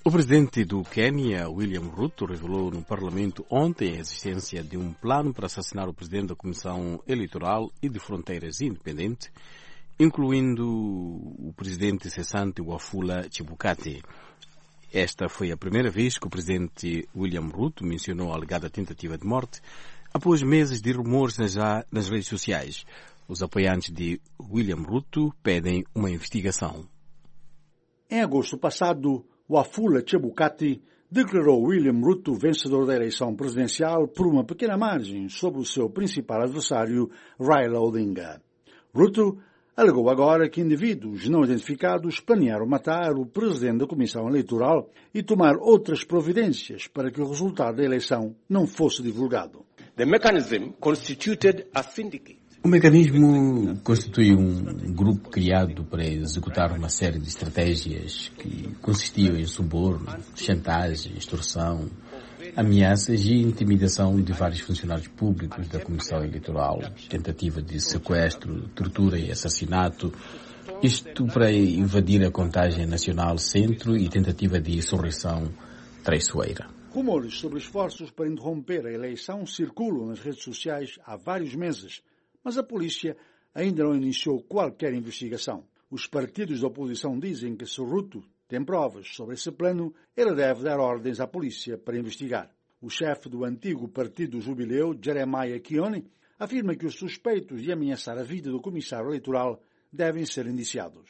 O presidente do Quênia, William Ruto, revelou no Parlamento ontem a existência de um plano para assassinar o presidente da Comissão Eleitoral e de Fronteiras Independente, incluindo o presidente cessante Wafula Chebukati. Esta foi a primeira vez que o presidente William Ruto mencionou a alegada tentativa de morte após meses de rumores nas, nas redes sociais. Os apoiantes de William Ruto pedem uma investigação. Em agosto passado, Wafula Chebukati declarou William Ruto vencedor da eleição presidencial por uma pequena margem sobre o seu principal adversário, Raila Odinga. Ruto alegou agora que indivíduos não identificados planearam matar o presidente da Comissão Eleitoral e tomar outras providências para que o resultado da eleição não fosse divulgado. The mechanism constituted a syndicate. O mecanismo constitui um grupo criado para executar uma série de estratégias que consistiam em suborno, chantagem, extorsão, ameaças e intimidação de vários funcionários públicos da Comissão Eleitoral, tentativa de sequestro, tortura e assassinato, isto para invadir a contagem nacional centro e tentativa de insurreição traiçoeira. Rumores sobre esforços para interromper a eleição circulam nas redes sociais há vários meses, mas a polícia ainda não iniciou qualquer investigação. Os partidos da oposição dizem que se Ruto tem provas sobre esse plano, ele deve dar ordens à polícia para investigar. O chefe do antigo Partido Jubileu, Jeremiah Kioni, afirma que os suspeitos de ameaçar a vida do comissário eleitoral devem ser indiciados.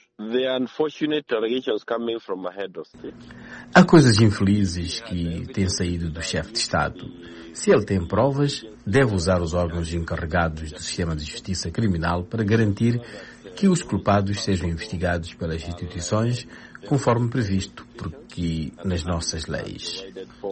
Há coisas infelizes que têm saído do chefe de Estado. Se ele tem provas, deve usar os órgãos encarregados do sistema de justiça criminal para garantir que os culpados sejam investigados pelas instituições conforme previsto, porque nas nossas leis.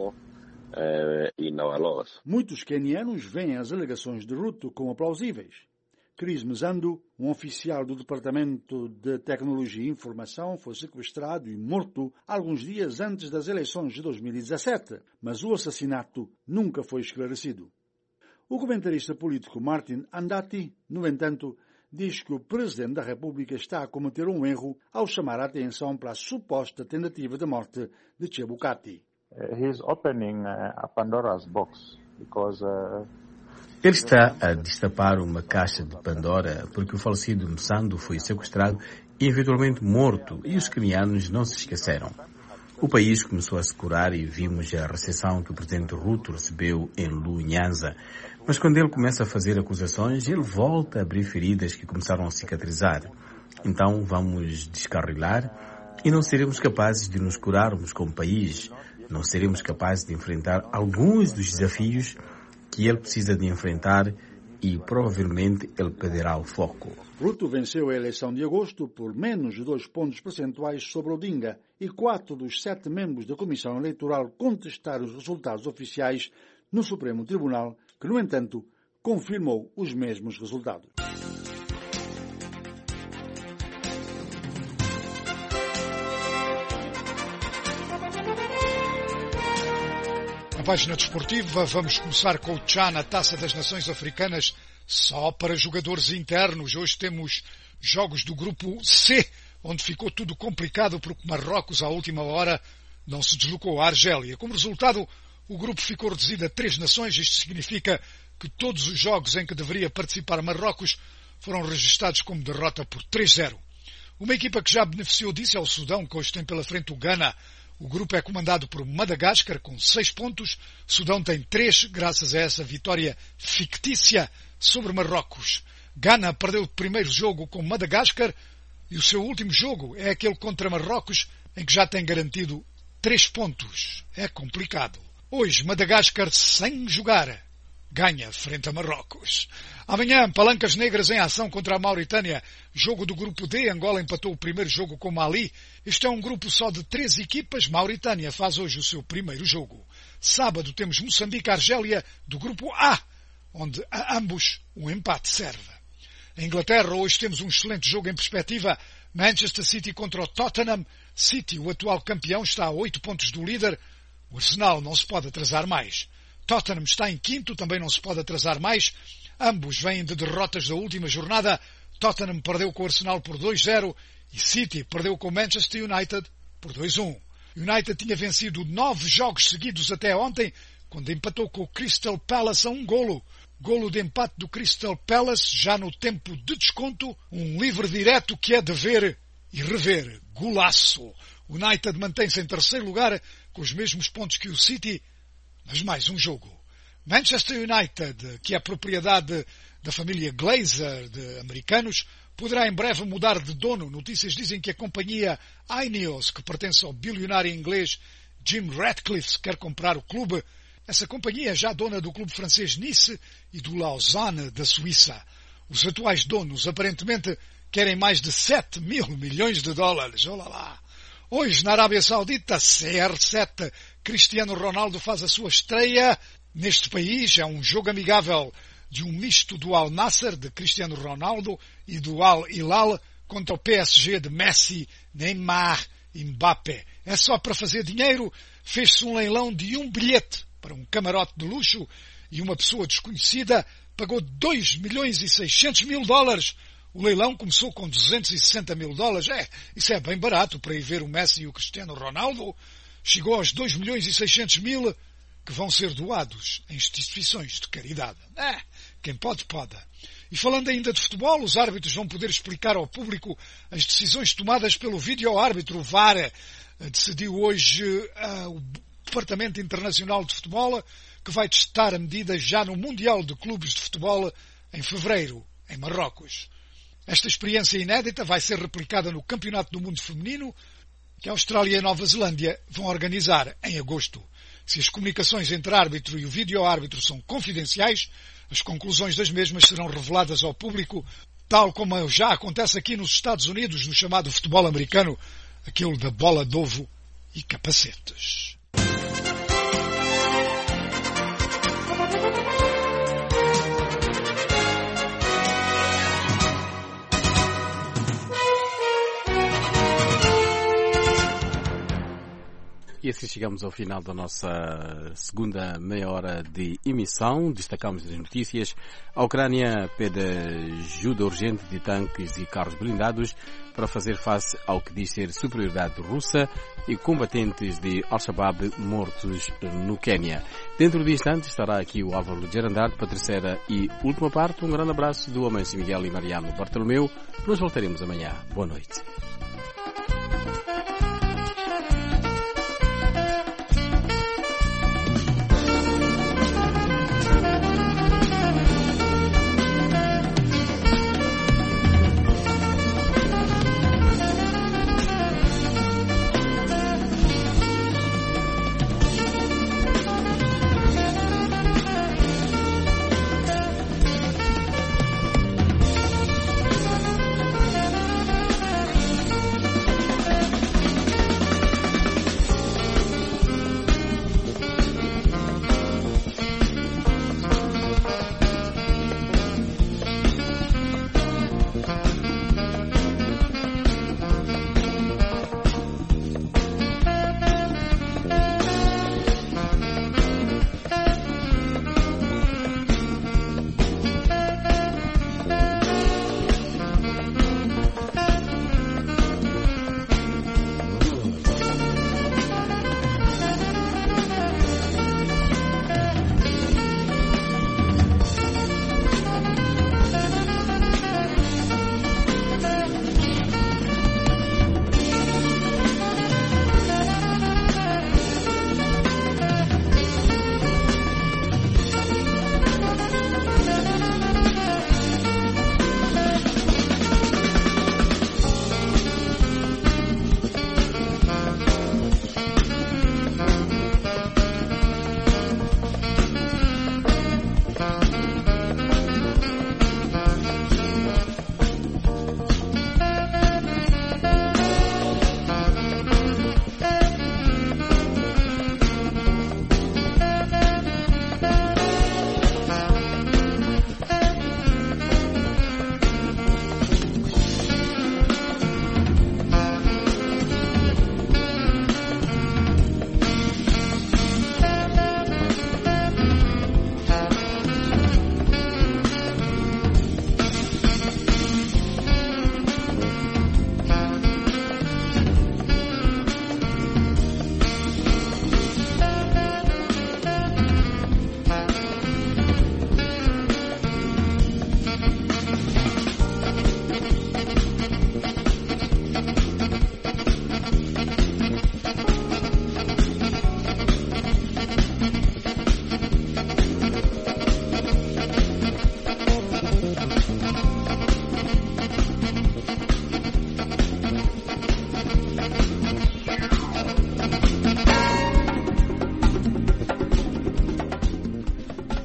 Muitos quenianos veem as alegações de Ruto como plausíveis. Chris Mzandu, um oficial do Departamento de Tecnologia e Informação, foi sequestrado e morto alguns dias antes das eleições de dois mil e dezassete, mas o assassinato nunca foi esclarecido. O comentarista político Martin Andati, no entanto, diz que o Presidente da República está a cometer um erro ao chamar a atenção para a suposta tentativa de morte de Chebukati. He is opening a Pandora's box because uh... Ele está a destapar uma caixa de Pandora porque o falecido Msando foi sequestrado e eventualmente morto e os quenianos não se esqueceram. O país começou a se curar e vimos a recepção que o presidente Ruto recebeu em Lunhanza. Mas quando ele começa a fazer acusações, ele volta a abrir feridas que começaram a cicatrizar. Então vamos descarrilar e não seremos capazes de nos curarmos como país. Não seremos capazes de enfrentar alguns dos desafios que ele precisa de enfrentar e provavelmente ele perderá o foco. Ruto venceu a eleição de agosto por menos de dois pontos percentuais sobre Odinga e quatro dos sete membros da Comissão Eleitoral contestaram os resultados oficiais no Supremo Tribunal, que, no entanto, confirmou os mesmos resultados. Na página desportiva, vamos começar com o Tchá na Taça das Nações Africanas, só para jogadores internos. Hoje temos jogos do grupo C, onde ficou tudo complicado porque Marrocos, à última hora, não se deslocou à Argélia. Como resultado, o grupo ficou reduzido a três nações. Isto significa que todos os jogos em que deveria participar Marrocos foram registados como derrota por três a zero. Uma equipa que já beneficiou disso é o Sudão, que hoje tem pela frente o Ghana. O grupo é comandado por Madagascar, com seis pontos. Sudão tem três, graças a essa vitória fictícia sobre Marrocos. Ghana perdeu o primeiro jogo com Madagascar e o seu último jogo é aquele contra Marrocos, em que já tem garantido três pontos. É complicado. Hoje, Madagascar, sem jogar, ganha frente a Marrocos. Amanhã, Palancas Negras em ação contra a Mauritânia. Jogo do grupo D. Angola empatou o primeiro jogo com Mali. Este é um grupo só de três equipas. Mauritânia faz hoje o seu primeiro jogo. Sábado temos Moçambique-Argélia do grupo A, onde a ambos um empate serve. Em Inglaterra, hoje temos um excelente jogo em perspectiva. Manchester City contra o Tottenham. City, o atual campeão, está a oito pontos do líder. O Arsenal não se pode atrasar mais. Tottenham está em quinto, também não se pode atrasar mais. Ambos vêm de derrotas da última jornada. Tottenham perdeu com o Arsenal por dois a zero e City perdeu com o Manchester United por dois a um. United tinha vencido nove jogos seguidos até ontem, quando empatou com o Crystal Palace a um golo. Golo de empate do Crystal Palace, já no tempo de desconto, um livre direto que é de ver e rever. Golaço! O United mantém-se em terceiro lugar, com os mesmos pontos que o City, mas mais um jogo. Manchester United, que é propriedade da família Glazer de americanos, poderá em breve mudar de dono. Notícias dizem que a companhia Ineos, que pertence ao bilionário inglês Jim Ratcliffe, quer comprar o clube. Essa companhia é já dona do clube francês Nice e do Lausanne da Suíça. Os atuais donos, aparentemente, querem mais de sete mil milhões de dólares. Olha lá. Hoje, na Arábia Saudita, C R sete, Cristiano Ronaldo faz a sua estreia neste país. É um jogo amigável de um misto do Al Nassr, de Cristiano Ronaldo, e do Al Hilal contra o P S G de Messi, Neymar e Mbappé. É só para fazer dinheiro. Fez-se um leilão de um bilhete para um camarote de luxo e uma pessoa desconhecida pagou dois milhões e seiscentos mil dólares. O leilão começou com duzentos e sessenta mil dólares. É, isso é bem barato para ir ver o Messi e o Cristiano Ronaldo. Chegou aos dois milhões e seiscentos mil que vão ser doados em instituições de caridade. É, quem pode, pode. E falando ainda de futebol, os árbitros vão poder explicar ao público as decisões tomadas pelo vídeo-árbitro. O V A R decidiu hoje uh, o Departamento Internacional de Futebol, que vai testar a medida já no Mundial de Clubes de Futebol em fevereiro, em Marrocos. Esta experiência inédita vai ser replicada no Campeonato do Mundo Feminino, que a Austrália e a Nova Zelândia vão organizar em agosto. Se as comunicações entre árbitro e o vídeo-árbitro são confidenciais, as conclusões das mesmas serão reveladas ao público, tal como já acontece aqui nos Estados Unidos, no chamado futebol americano, aquele da bola de ovo e capacetes. E assim chegamos ao final da nossa segunda meia hora de emissão. Destacamos as notícias. A Ucrânia pede ajuda urgente de tanques e carros blindados para fazer face ao que diz ser superioridade russa e combatentes de Al-Shabaab mortos no Quênia. Dentro de instantes estará aqui o Álvaro Gerandarte para a terceira e última parte. Um grande abraço do Amancio Miguel e Mariano Bartolomeu. Nós voltaremos amanhã. Boa noite.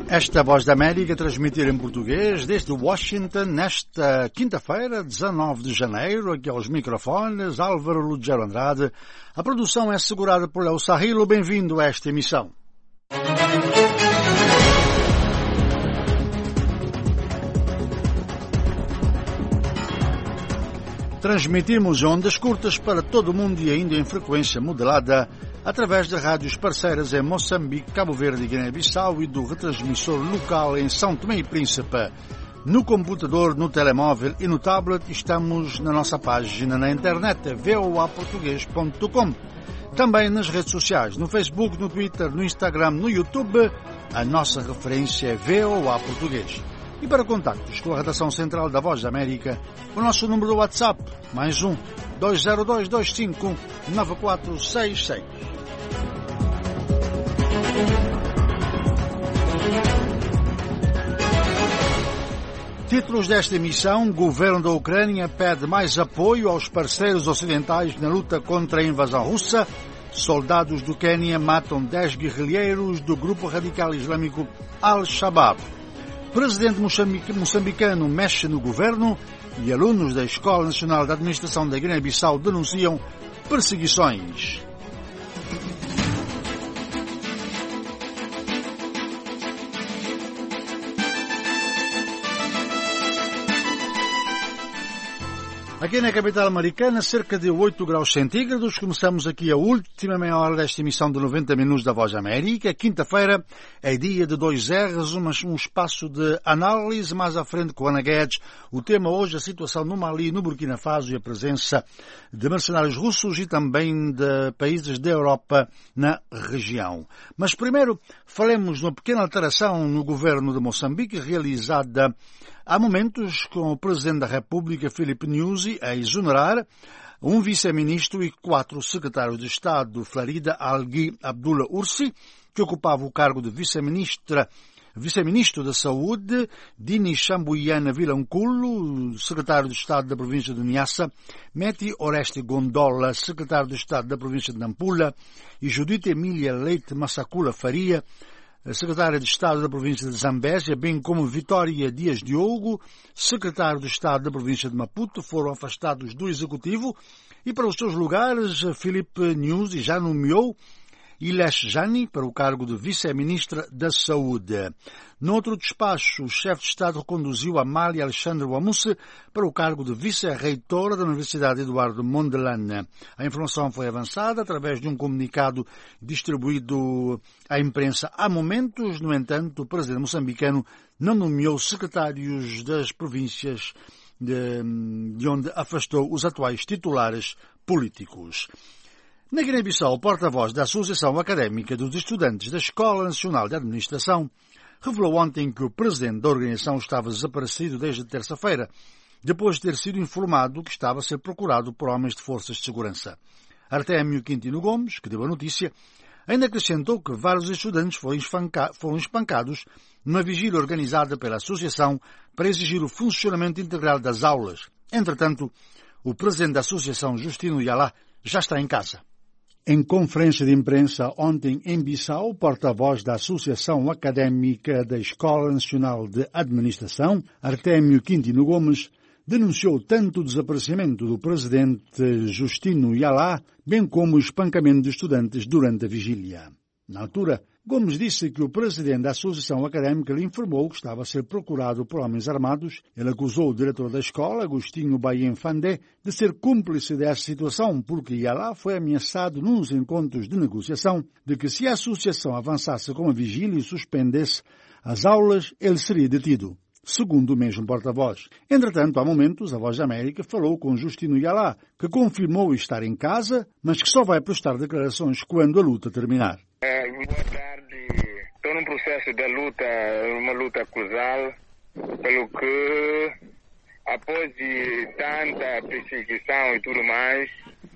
Esta Voz da América transmitir em português desde Washington nesta quinta-feira, dezanove de janeiro, aqui aos microfones, Álvaro Lugero Andrade. A produção é assegurada por Léo Sarrilo. Bem-vindo a esta emissão. Transmitimos ondas curtas para todo o mundo e ainda em frequência modulada através de rádios parceiras em Moçambique, Cabo Verde e Guiné-Bissau e do retransmissor local em São Tomé e Príncipe. No computador, no telemóvel e no tablet estamos na nossa página na internet v o a português ponto com. Também nas redes sociais, no Facebook, no Twitter, no Instagram, no YouTube, a nossa referência é V O A Português. E para contactos com a redação central da Voz da América, o nosso número do WhatsApp, mais um, dois zero dois dois cinco nove quatro seis seis. Títulos desta emissão: Governo da Ucrânia pede mais apoio aos parceiros ocidentais na luta contra a invasão russa. Soldados do Quênia matam dez guerrilheiros do grupo radical islâmico Al-Shabaab. Presidente moçambicano mexe no governo e alunos da Escola Nacional de Administração da Guiné-Bissau denunciam perseguições. Aqui na capital americana, cerca de oito graus centígrados. Começamos aqui a última meia hora desta emissão de noventa minutos da Voz da América. Quinta-feira é dia de dois R's, um espaço de análise mais à frente com Ana Guedes. O tema hoje, a situação no Mali, no Burkina Faso e a presença de mercenários russos e também de países da Europa na região. Mas primeiro, falemos de uma pequena alteração no governo de Moçambique, realizada há momentos com o Presidente da República, Filipe Nyusi, a exonerar um vice-ministro e quatro secretários de Estado, Farida Alghi Abdullah Ursi, que ocupava o cargo de vice-ministra, vice-ministro da Saúde, Dini Chambuyana Vilanculo, secretário de Estado da província de Niassa, Meti Oreste Gondola, secretário de Estado da província de Nampula, e Judite Emília Leite Massacula Faria, secretária de Estado da província de Zambésia, bem como Vitória Dias Diogo, secretário de Estado da província de Maputo, foram afastados do Executivo e para os seus lugares Filipe Nyusi já nomeou Ilesh Jani para o cargo de vice-ministra da Saúde. Noutro despacho, o chefe de Estado reconduziu Amália Alexandre Wamuse para o cargo de vice-reitora da Universidade Eduardo Mondlane. A informação foi avançada através de um comunicado distribuído à imprensa há momentos. No entanto, o presidente moçambicano não nomeou secretários das províncias de, de onde afastou os atuais titulares políticos. Na Guiné-Bissau, o porta-voz da Associação Académica dos Estudantes da Escola Nacional de Administração revelou ontem que o presidente da organização estava desaparecido desde terça-feira, depois de ter sido informado que estava a ser procurado por homens de forças de segurança. Artémio Quintino Gomes, que deu a notícia, ainda acrescentou que vários estudantes foram, espanca- foram espancados numa vigília organizada pela associação para exigir o funcionamento integral das aulas. Entretanto, o presidente da associação, Justino Yalá, já está em casa. Em conferência de imprensa ontem em Bissau, o porta-voz da Associação Académica da Escola Nacional de Administração, Artémio Quintino Gomes, denunciou tanto o desaparecimento do presidente Justino Yalá, bem como o espancamento de estudantes durante a vigília. Na altura, Gomes disse que o presidente da Associação Académica lhe informou que estava a ser procurado por homens armados. Ele acusou o diretor da escola, Agostinho Baien Fandé, de ser cúmplice dessa situação, porque Yalá foi ameaçado nos encontros de negociação de que se a associação avançasse com a vigília e suspendesse as aulas, ele seria detido, segundo o mesmo porta-voz. Entretanto, há momentos, a Voz da América falou com Justino Yalá, que confirmou estar em casa, mas que só vai prestar declarações quando a luta terminar. É, boa tarde. Estou num processo de luta, uma luta cruzada, pelo que, após de tanta perseguição e tudo mais,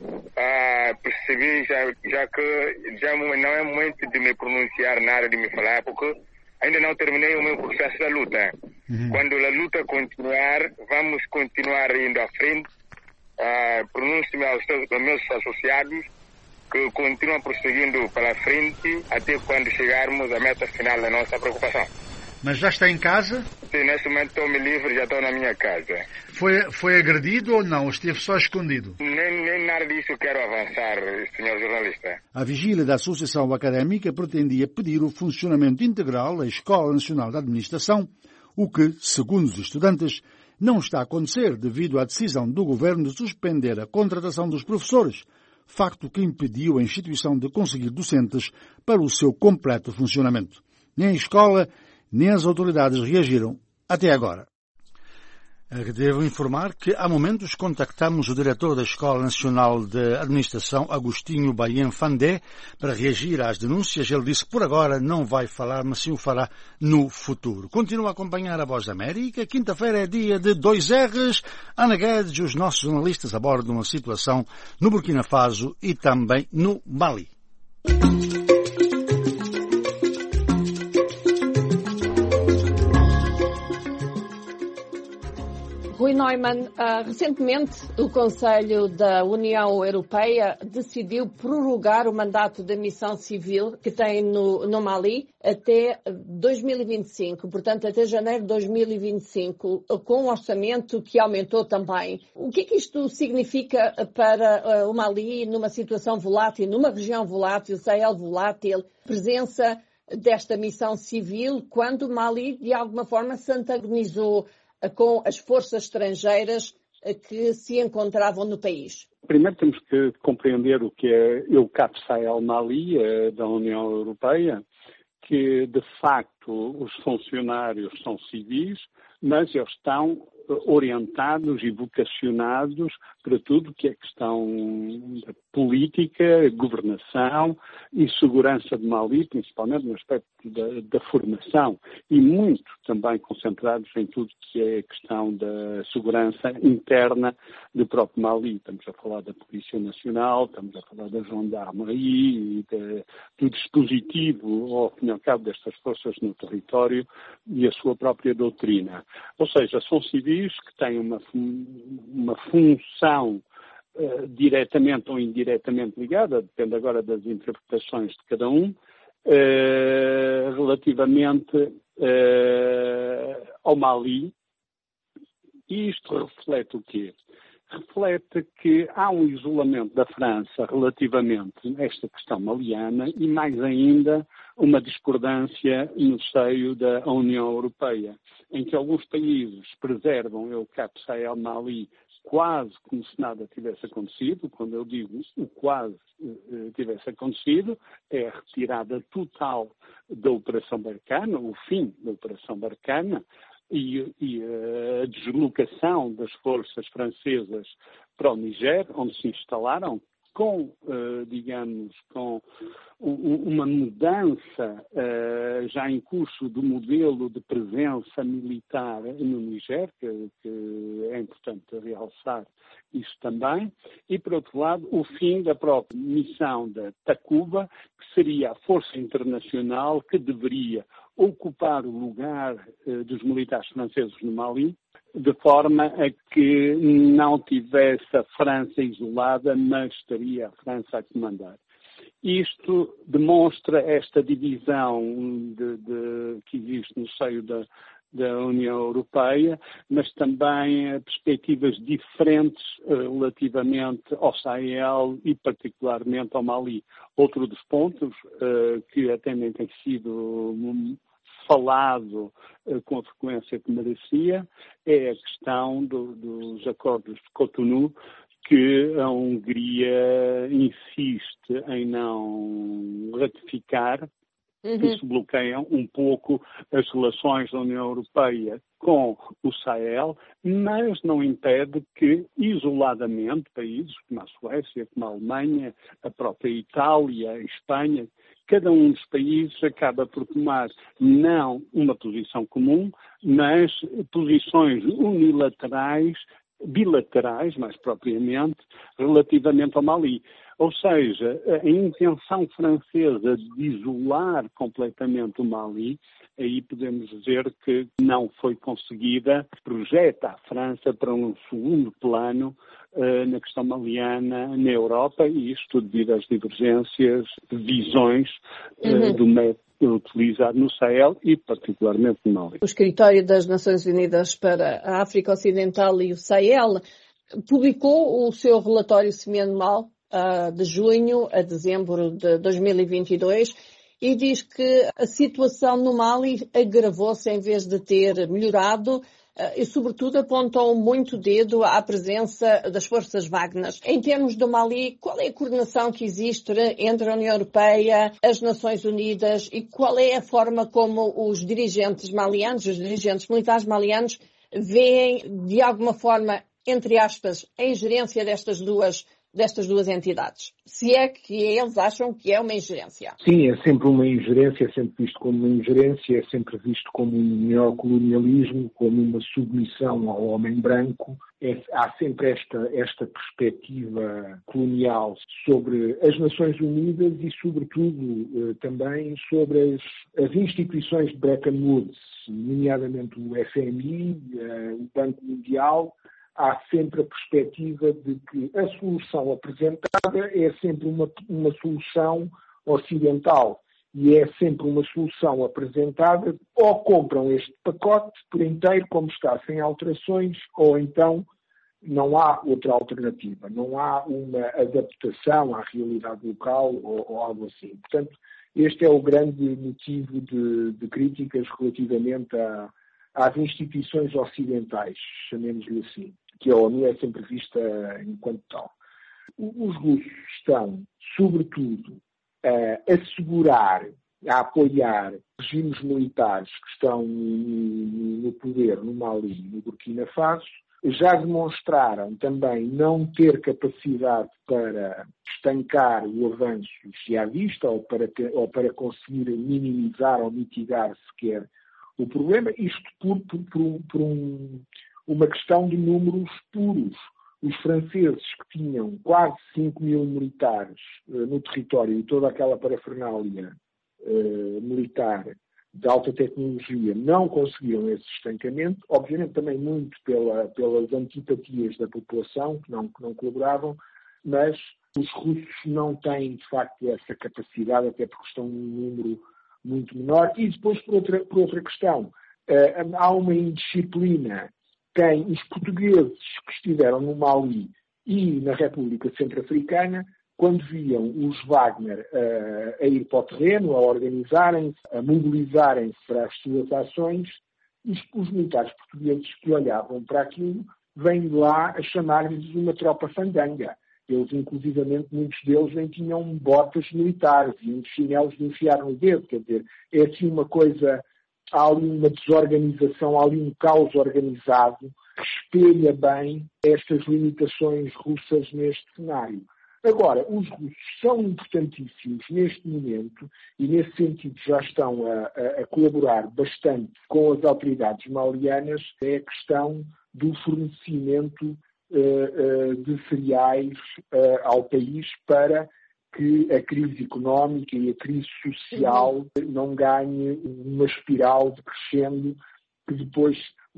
ah, percebi já, já que já não é momento de me pronunciar nada, de me falar, porque ainda não terminei o meu processo da luta. Uhum. Quando a luta continuar, vamos continuar indo à frente. Uh, Pronuncio-me aos, aos meus associados que continuam prosseguindo para frente até quando chegarmos à meta final da nossa preocupação. Mas já está em casa? Sim, neste momento estou-me livre, já estou na minha casa. Foi, foi agredido ou não? Esteve só escondido? Nem, nem nada disso quero avançar, senhor jornalista. A vigília da Associação Académica pretendia pedir o funcionamento integral da Escola Nacional de Administração, o que, segundo os estudantes, não está a acontecer devido à decisão do governo de suspender a contratação dos professores, facto que impediu a instituição de conseguir docentes para o seu completo funcionamento. Nem a escola, nem as autoridades reagiram até agora. Devo informar que, há momentos, contactamos o diretor da Escola Nacional de Administração, Agostinho Baien Fandé, para reagir às denúncias. Ele disse que por agora não vai falar, mas sim o fará no futuro. Continua a acompanhar a Voz da América. Quinta-feira é dia de dois R's. Ana Guedes e os nossos jornalistas abordam a situação no Burkina Faso e também no Mali. Rui Neumann, uh, recentemente o Conselho da União Europeia decidiu prorrogar o mandato da missão civil que tem no, no Mali até dois mil e vinte e cinco, portanto até janeiro de dois mil e vinte e cinco, com um orçamento que aumentou também. O que é que isto significa para uh, o Mali numa situação volátil, numa região volátil, Sahel volátil, presença desta missão civil, quando o Mali de alguma forma se antagonizou com as forças estrangeiras que se encontravam no país? Primeiro temos que compreender o que é o EUCAP Sahel Mali, da União Europeia, que de facto os funcionários são civis, mas eles estão orientados e vocacionados para tudo que é questão da política, governação e segurança de Mali, principalmente no aspecto da, da formação, e muito também concentrados em tudo que é questão da segurança interna do próprio Mali. Estamos a falar da Polícia Nacional, estamos a falar da Gendarmerie e de, do dispositivo, ao fim e ao cabo, destas forças no território e a sua própria doutrina. Ou seja, são civis que têm uma, uma função uh, diretamente ou indiretamente ligada, depende agora das interpretações de cada um, uh, relativamente uh, ao Mali. E isto reflete o quê? Reflete que há um isolamento da França relativamente a esta questão maliana e, mais ainda, uma discordância no seio da União Europeia, em que alguns países preservam o EUCAP Sahel Mali quase como se nada tivesse acontecido. Quando eu digo o quase eh, tivesse acontecido, é a retirada total da Operação Barkhane, o fim da Operação Barkhane, E, e a deslocação das forças francesas para o Niger, onde se instalaram, com, uh, digamos, com um, uma mudança uh, já em curso do modelo de presença militar no Niger, que, que é importante realçar isso também, e, por outro lado, o fim da própria missão da Takuba, que seria a força internacional que deveria ocupar o lugar eh, dos militares franceses no Mali, de forma a que não tivesse a França isolada, mas estaria a França a comandar. Isto demonstra esta divisão de, de, que existe no seio da, da União Europeia, mas também perspectivas diferentes uh, relativamente ao Sahel e particularmente ao Mali. Outro dos pontos uh, que até nem tem sido um, falado uh, com a frequência que merecia é a questão do, dos acordos de Cotonou, que a Hungria insiste em não ratificar. Uhum. Isso bloqueia um pouco as relações da União Europeia com o Sahel, mas não impede que, isoladamente, países como a Suécia, como a Alemanha, a própria Itália, a Espanha, cada um dos países acaba por tomar não uma posição comum, mas posições unilaterais, bilaterais, mais propriamente, relativamente ao Mali. Ou seja, a intenção francesa de isolar completamente o Mali, aí podemos dizer que não foi conseguida, projeta a França para um segundo plano uh, na questão maliana na Europa, e isto devido às divergências de visões uh, uhum. do método utilizado no Sahel e particularmente no Mali. O Escritório das Nações Unidas para a África Ocidental e o Sahel publicou o seu relatório semianual uh, de junho a dezembro de dois mil e vinte e dois e diz que a situação no Mali agravou-se em vez de ter melhorado. E, sobretudo, apontam muito dedo à presença das forças Wagner. Em termos do Mali, qual é a coordenação que existe entre a União Europeia, as Nações Unidas e qual é a forma como os dirigentes malianos, os dirigentes militares malianos, veem, de alguma forma, entre aspas, a ingerência destas duas destas duas entidades, se é que eles acham que é uma ingerência? Sim, é sempre uma ingerência, é sempre visto como uma ingerência, é sempre visto como um neocolonialismo, como uma submissão ao homem branco. É, há sempre esta, esta perspectiva colonial sobre as Nações Unidas e, sobretudo, também sobre as, as instituições de Bretton Woods, nomeadamente o F M I, o Banco Mundial. Há sempre a perspectiva de que a solução apresentada é sempre uma, uma solução ocidental e é sempre uma solução apresentada, ou compram este pacote por inteiro como está, sem alterações, ou então não há outra alternativa, não há uma adaptação à realidade local ou, ou algo assim. Portanto, este é o grande motivo de, de críticas relativamente a às instituições ocidentais, chamemos-lhe assim, que a ONU é sempre vista enquanto tal. Os russos estão, sobretudo, a assegurar, a apoiar regimes militares que estão no poder no Mali e no Burkina Faso. Já demonstraram também não ter capacidade para estancar o avanço jihadista ou para, ter, ou para conseguir minimizar ou mitigar sequer o problema, isto por, por, por, por um, uma questão de números puros. Os franceses, que tinham quase cinco mil militares uh, no território e toda aquela parafernália uh, militar de alta tecnologia, não conseguiram esse estancamento, obviamente também muito pela, pelas antipatias da população, que não, que não colaboravam, mas os russos não têm, de facto, essa capacidade, até porque estão num número muito menor. E depois, por outra, por outra questão, uh, há uma indisciplina. Quem os portugueses que estiveram no Mali e na República Centro-Africana, quando viam os Wagner uh, a ir para o terreno, a organizarem-se, a mobilizarem-se para as suas ações, os, os militares portugueses que olhavam para aquilo, vêm de lá a chamar-lhes uma tropa fandanga. Eles, inclusivamente, muitos deles nem tinham botas militares e uns chinelos de enfiar no dedo. Quer dizer, é assim uma coisa, há ali uma desorganização, há ali um caos organizado que espelha bem estas limitações russas neste cenário. Agora, os russos são importantíssimos neste momento e, nesse sentido, já estão a, a, a colaborar bastante com as autoridades malianas. É a questão do fornecimento de cereais ao país para que a crise económica e a crise social não ganhe uma espiral decrescendo, que depois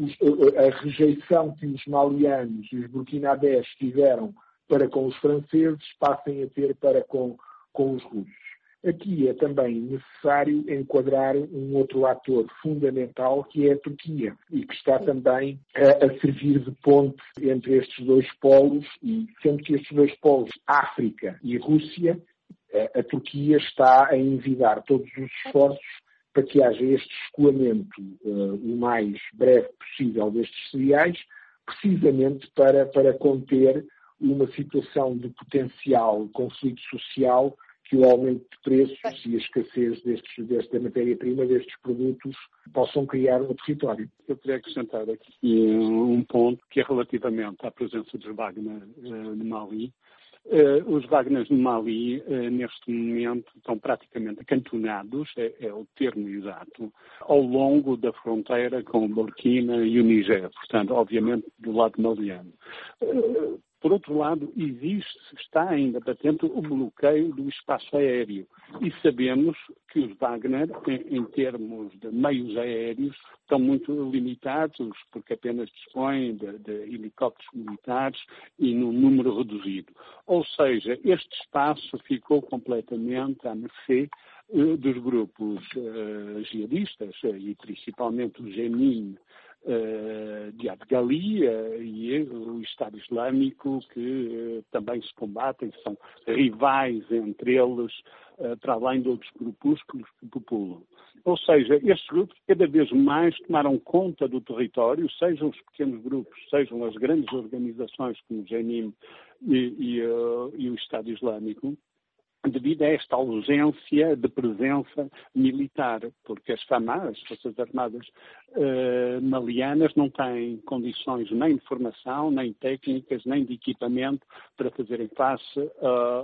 a rejeição que os malianos e os burkinabés tiveram para com os franceses passem a ter para com, com os russos. Aqui é também necessário enquadrar um outro ator fundamental, que é a Turquia, e que está também a, a servir de ponte entre estes dois polos, e sendo que estes dois polos, África e Rússia, a, a Turquia está a envidar todos os esforços para que haja este escoamento uh, o mais breve possível destes cereais, precisamente para, para conter uma situação de potencial conflito social, que o aumento de preços e a escassez destes, desta matéria-prima, destes produtos, possam criar no território. Eu queria acrescentar aqui um ponto, que é relativamente à presença dos Wagner uh, no Mali. Uh, os Wagner no Mali, uh, neste momento, estão praticamente acantonados, é, é o termo exato, ao longo da fronteira com o Burkina e o Níger, portanto, obviamente, do lado maliano. Uh, Por outro lado, existe, está ainda patente o bloqueio do espaço aéreo. E sabemos que os Wagner, em, em termos de meios aéreos, estão muito limitados, porque apenas dispõem de, de helicópteros militares e num número reduzido. Ou seja, este espaço ficou completamente à mercê uh, dos grupos uh, jihadistas, uh, e principalmente o Jenin, Uh, de Abgali uh, e uh, o Estado Islâmico, que uh, também se combatem, são rivais entre eles, uh, para além de outros grupúsculos que populam. Ou seja, estes grupos cada vez mais tomaram conta do território, sejam os pequenos grupos, sejam as grandes organizações como o Jenin e, e, uh, e o Estado Islâmico, devido a esta ausência de presença militar, porque as FAMA, as Forças Armadas uh, malianas, não têm condições nem de formação, nem técnicas, nem de equipamento para fazerem face uh,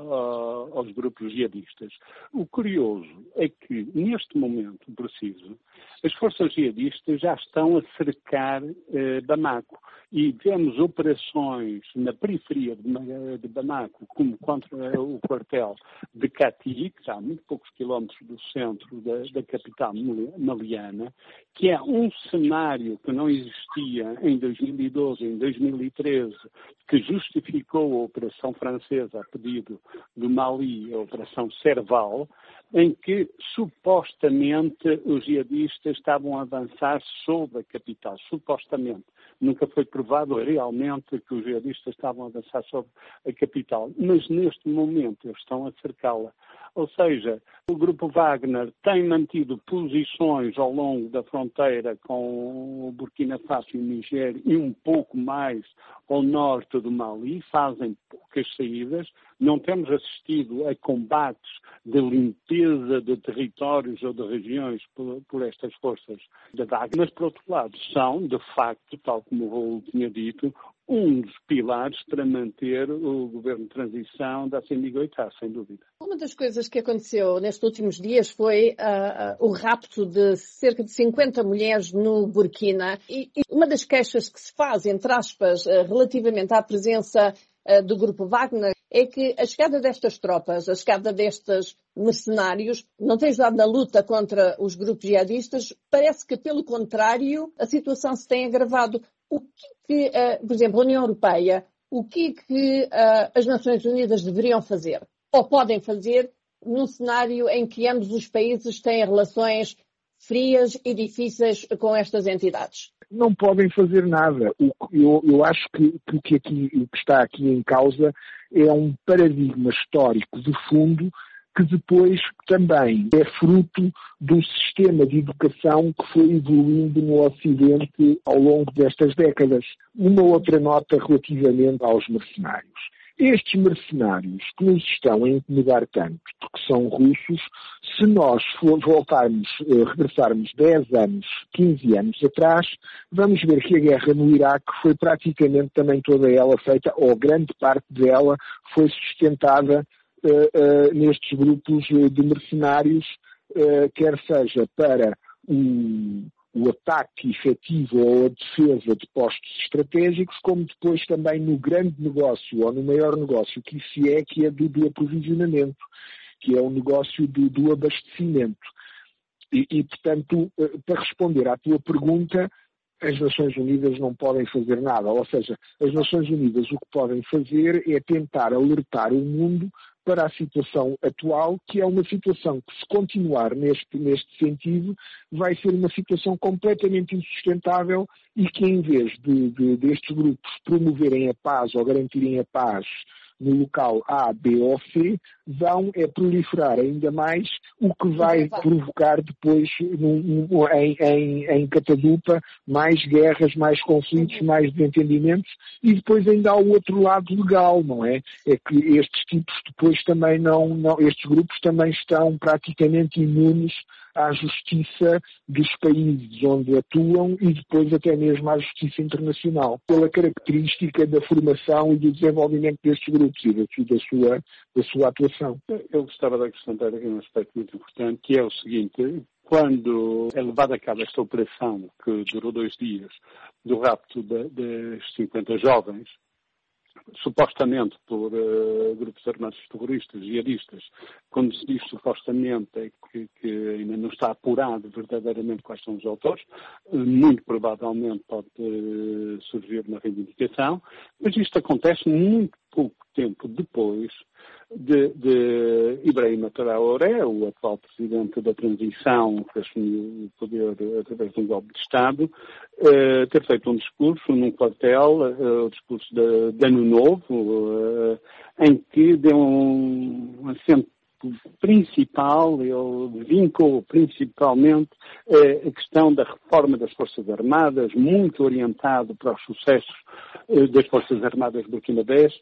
uh, aos grupos jihadistas. O curioso é que, neste momento preciso, as forças jihadistas já estão a cercar uh, Bamako. E vemos operações na periferia de, de Bamako, como contra o quartel de Kati, que está a muito poucos quilómetros do centro da, da capital maliana, que é um cenário que não existia em dois mil e doze, em dois mil e treze, que justificou a operação francesa a pedido do Mali, a operação Serval, em que supostamente os jihadistas estavam a avançar sobre a capital, supostamente. Nunca foi provado realmente que os jihadistas estavam a avançar sobre a capital, mas neste momento eles estão a cercá-la. Ou seja, o grupo Wagner tem mantido posições ao longo da fronteira com o Burkina Faso e o Niger e um pouco mais ao norte do Mali, fazem poucas saídas. Não temos assistido a combates de limpeza de territórios ou de regiões por, por estas forças da Wagner, mas, por outro lado, são, de facto, tal como o Raul tinha dito, um dos pilares para manter o governo de transição da C N D Goitá, sem dúvida. Uma das coisas que aconteceu nestes últimos dias foi uh, uh, o rapto de cerca de cinquenta mulheres no Burkina. E, e uma das queixas que se faz, entre aspas, uh, relativamente à presença uh, do grupo Wagner, é que a chegada destas tropas, a chegada destes mercenários, não tem ajudado na luta contra os grupos jihadistas. Parece que, pelo contrário, a situação se tem agravado. O que, que uh, por exemplo, a União Europeia, o que, que uh, as Nações Unidas deveriam fazer, ou podem fazer, num cenário em que ambos os países têm relações frias e difíceis com estas entidades? Não podem fazer nada. Eu, eu acho que, que, que aqui, o que está aqui em causa é um paradigma histórico de fundo que depois também é fruto do sistema de educação que foi evoluindo no Ocidente ao longo destas décadas. Uma outra nota relativamente aos mercenários. Estes mercenários que nos estão a incomodar tanto, porque são russos, se nós voltarmos, regressarmos dez anos, quinze anos atrás, vamos ver que a guerra no Iraque foi praticamente também toda ela feita, ou grande parte dela foi sustentada Uh, uh, nestes grupos de mercenários, uh, quer seja para um, o ataque efetivo ou a defesa de postos estratégicos, como depois também no grande negócio ou no maior negócio que isso é, que é do, do aprovisionamento, que é o negócio do, do abastecimento. E, e, portanto, uh, para responder à tua pergunta, as Nações Unidas não podem fazer nada. Ou seja, as Nações Unidas o que podem fazer é tentar alertar o mundo para a situação atual, que é uma situação que, se continuar neste, neste sentido, vai ser uma situação completamente insustentável e que, em vez de, de, destes grupos promoverem a paz ou garantirem a paz no local A, B ou C, vão é proliferar ainda mais, o que vai provocar depois num, num, em, em, em catadupa mais guerras, mais conflitos, mais desentendimentos, e depois ainda há o outro lado legal, não é? É que estes tipos depois também não, não estes grupos também estão praticamente imunes à justiça dos países onde atuam e depois até mesmo à justiça internacional, pela característica da formação e do desenvolvimento destes grupos e da, da, sua, da sua atuação. Eu gostava de acrescentar aqui um aspecto muito importante, que é o seguinte: quando é levada a cabo esta operação, que durou dois dias, do rapto de, de cinquenta jovens, supostamente por uh, grupos armados terroristas, jihadistas, quando se diz supostamente é que, que está apurado verdadeiramente quais são os autores. Muito provavelmente pode surgir uma reivindicação, mas isto acontece muito pouco tempo depois de, de Ibrahim Traoré, o atual presidente da transição que assumiu o poder através de um golpe de Estado, eh, ter feito um discurso num quartel, eh, o discurso de, de Ano Novo, eh, em que deu um acento principal, ele vincou principalmente eh, a questão da reforma das Forças Armadas, muito orientado para os sucessos eh, das Forças Armadas burkinabés,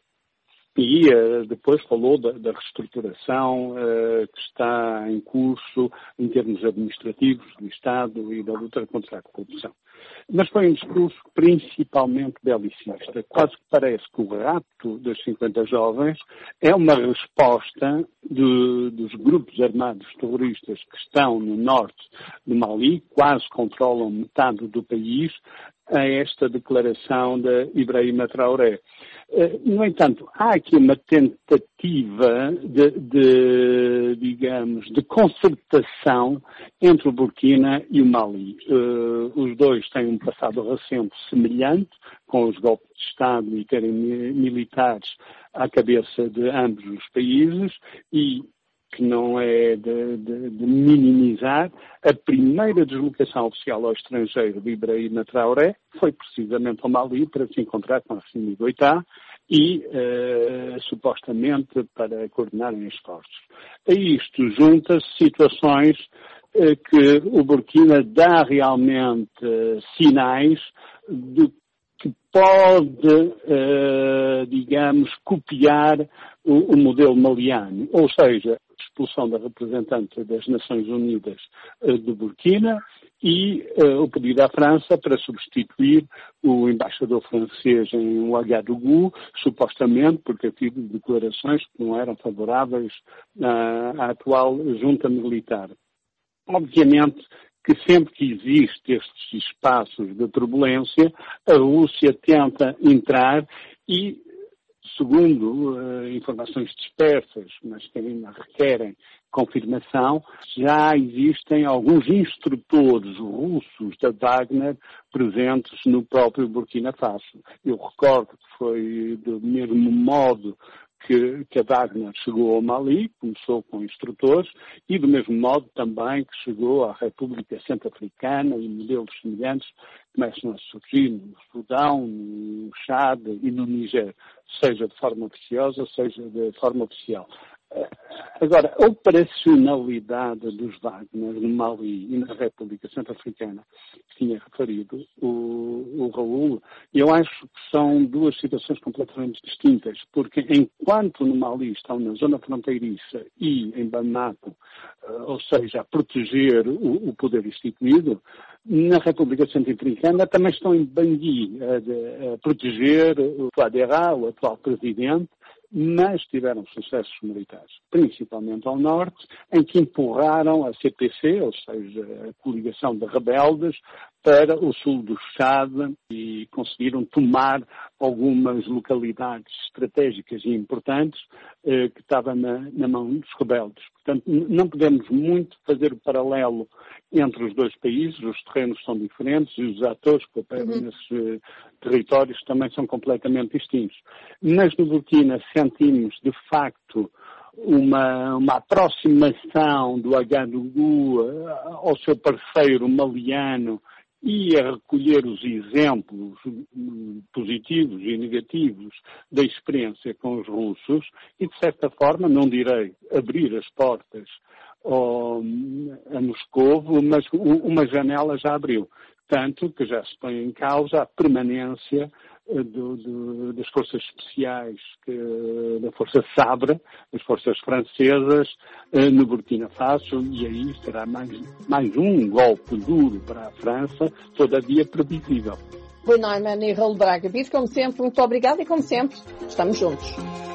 e uh, depois falou da, da reestruturação uh, que está em curso em termos administrativos do Estado e da luta contra a corrupção. Mas foi um discurso principalmente belicista. Quase que parece que o rapto dos cinquenta jovens é uma resposta de, dos grupos armados terroristas que estão no norte do Mali, quase controlam metade do país, a esta declaração de Ibrahim Traoré. No entanto, há aqui uma tentativa de, de, digamos, de concertação entre o Burkina e o Mali. Uh, os dois têm um passado recente semelhante, com os golpes de Estado e terem militares à cabeça de ambos os países, e que não é de, de, de minimizar, a primeira deslocação oficial ao estrangeiro de Ibrahim Traoré foi precisamente ao Mali para se encontrar com Assimi Goïta e, uh, supostamente, para coordenarem esforços. A isto junta-se situações uh, que o Burkina dá realmente uh, sinais de que pode, uh, digamos, copiar o, o modelo maliano, ou seja, expulsão da representante das Nações Unidas uh, do Burkina e uh, o pedido à França para substituir o embaixador francês em Ouagadougou, supostamente porque havia declarações que não eram favoráveis uh, à atual junta militar. Obviamente que sempre que existe estes espaços de turbulência, a Rússia tenta entrar e, segundo uh, informações dispersas, mas que ainda requerem confirmação, já existem alguns instrutores russos da Wagner presentes no próprio Burkina Faso. Eu recordo que foi do mesmo modo que, que a Wagner chegou ao Mali, começou com instrutores, e do mesmo modo também que chegou à República Centro-Africana, e modelos semelhantes começam a surgir no Sudão, no Chad e no Níger, seja de forma oficiosa, seja de forma oficial. Agora, a operacionalidade dos Wagner no Mali e na República Centro-Africana, que tinha referido o, o Raul, eu acho que são duas situações completamente distintas, porque enquanto no Mali estão na zona fronteiriça e em Bamako, ou seja, a proteger o, o poder instituído, na República Centro-Africana também estão em Bangui a, a proteger o Touadéra, o atual presidente, mas tiveram sucessos militares, principalmente ao norte, em que empurraram a C P C, ou seja, a coligação de rebeldes, para o sul do Chad e conseguiram tomar algumas localidades estratégicas e importantes eh, que estavam na, na mão dos rebeldes. Portanto, não podemos muito fazer o paralelo entre os dois países, os terrenos são diferentes e os atores que operam uhum. nesses uh, territórios também são completamente distintos. Mas no Burkina sentimos, de facto, uma, uma aproximação do Ouagadougou uh, ao seu parceiro maliano e a recolher os exemplos um, positivos e negativos da experiência com os russos e, de certa forma, não direi abrir as portas ao, a Moscovo, mas uma janela já abriu. Tanto que já se põe em causa a permanência do, do, das forças especiais, que, da Força Sabre, das forças francesas, no Burkina Faso, e aí será mais, mais um golpe duro para a França, todavia previsível. Rui Neumann e Raul Braga Pires, como sempre, muito obrigado e, como sempre, estamos juntos.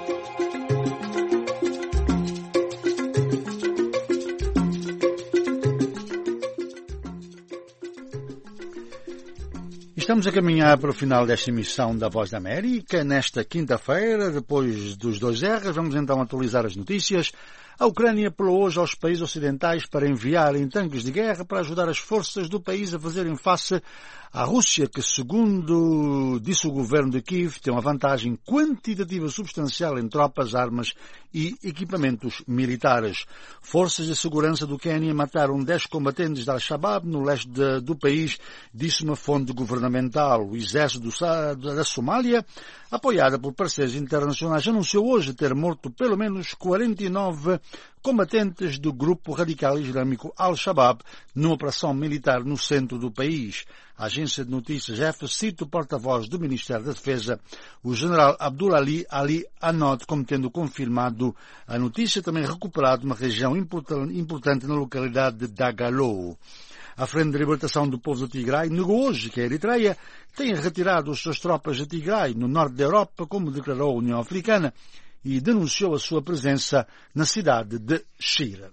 Estamos a caminhar para o final desta emissão da Voz da América. Nesta quinta-feira, depois dos dois R's, vamos então atualizar as notícias A Ucrânia apelou hoje aos países ocidentais para enviarem tanques de guerra para ajudar as forças do país a fazerem face à Rússia, que, segundo disse o governo de Kiev, tem uma vantagem quantitativa substancial em tropas, armas e equipamentos militares. Forças de segurança do Quênia mataram dez combatentes da Al-Shabaab no leste de, do país, disse uma fonte governamental. O exército do, da Somália, apoiada por parceiros internacionais, anunciou hoje ter morto pelo menos quarenta e nove combatentes do grupo radical islâmico Al-Shabaab numa operação militar no centro do país. A agência de notícias F cita o porta-voz do Ministério da Defesa, o general Abdulali Ali Anod, como tendo confirmado a notícia, também recuperado uma região importante na localidade de Dagalo. A Frente de Libertação do Povo do Tigray negou hoje que a Eritreia tenha retirado as suas tropas de Tigray, no norte da Europa, como declarou a União Africana, e denunciou a sua presença na cidade de Shira.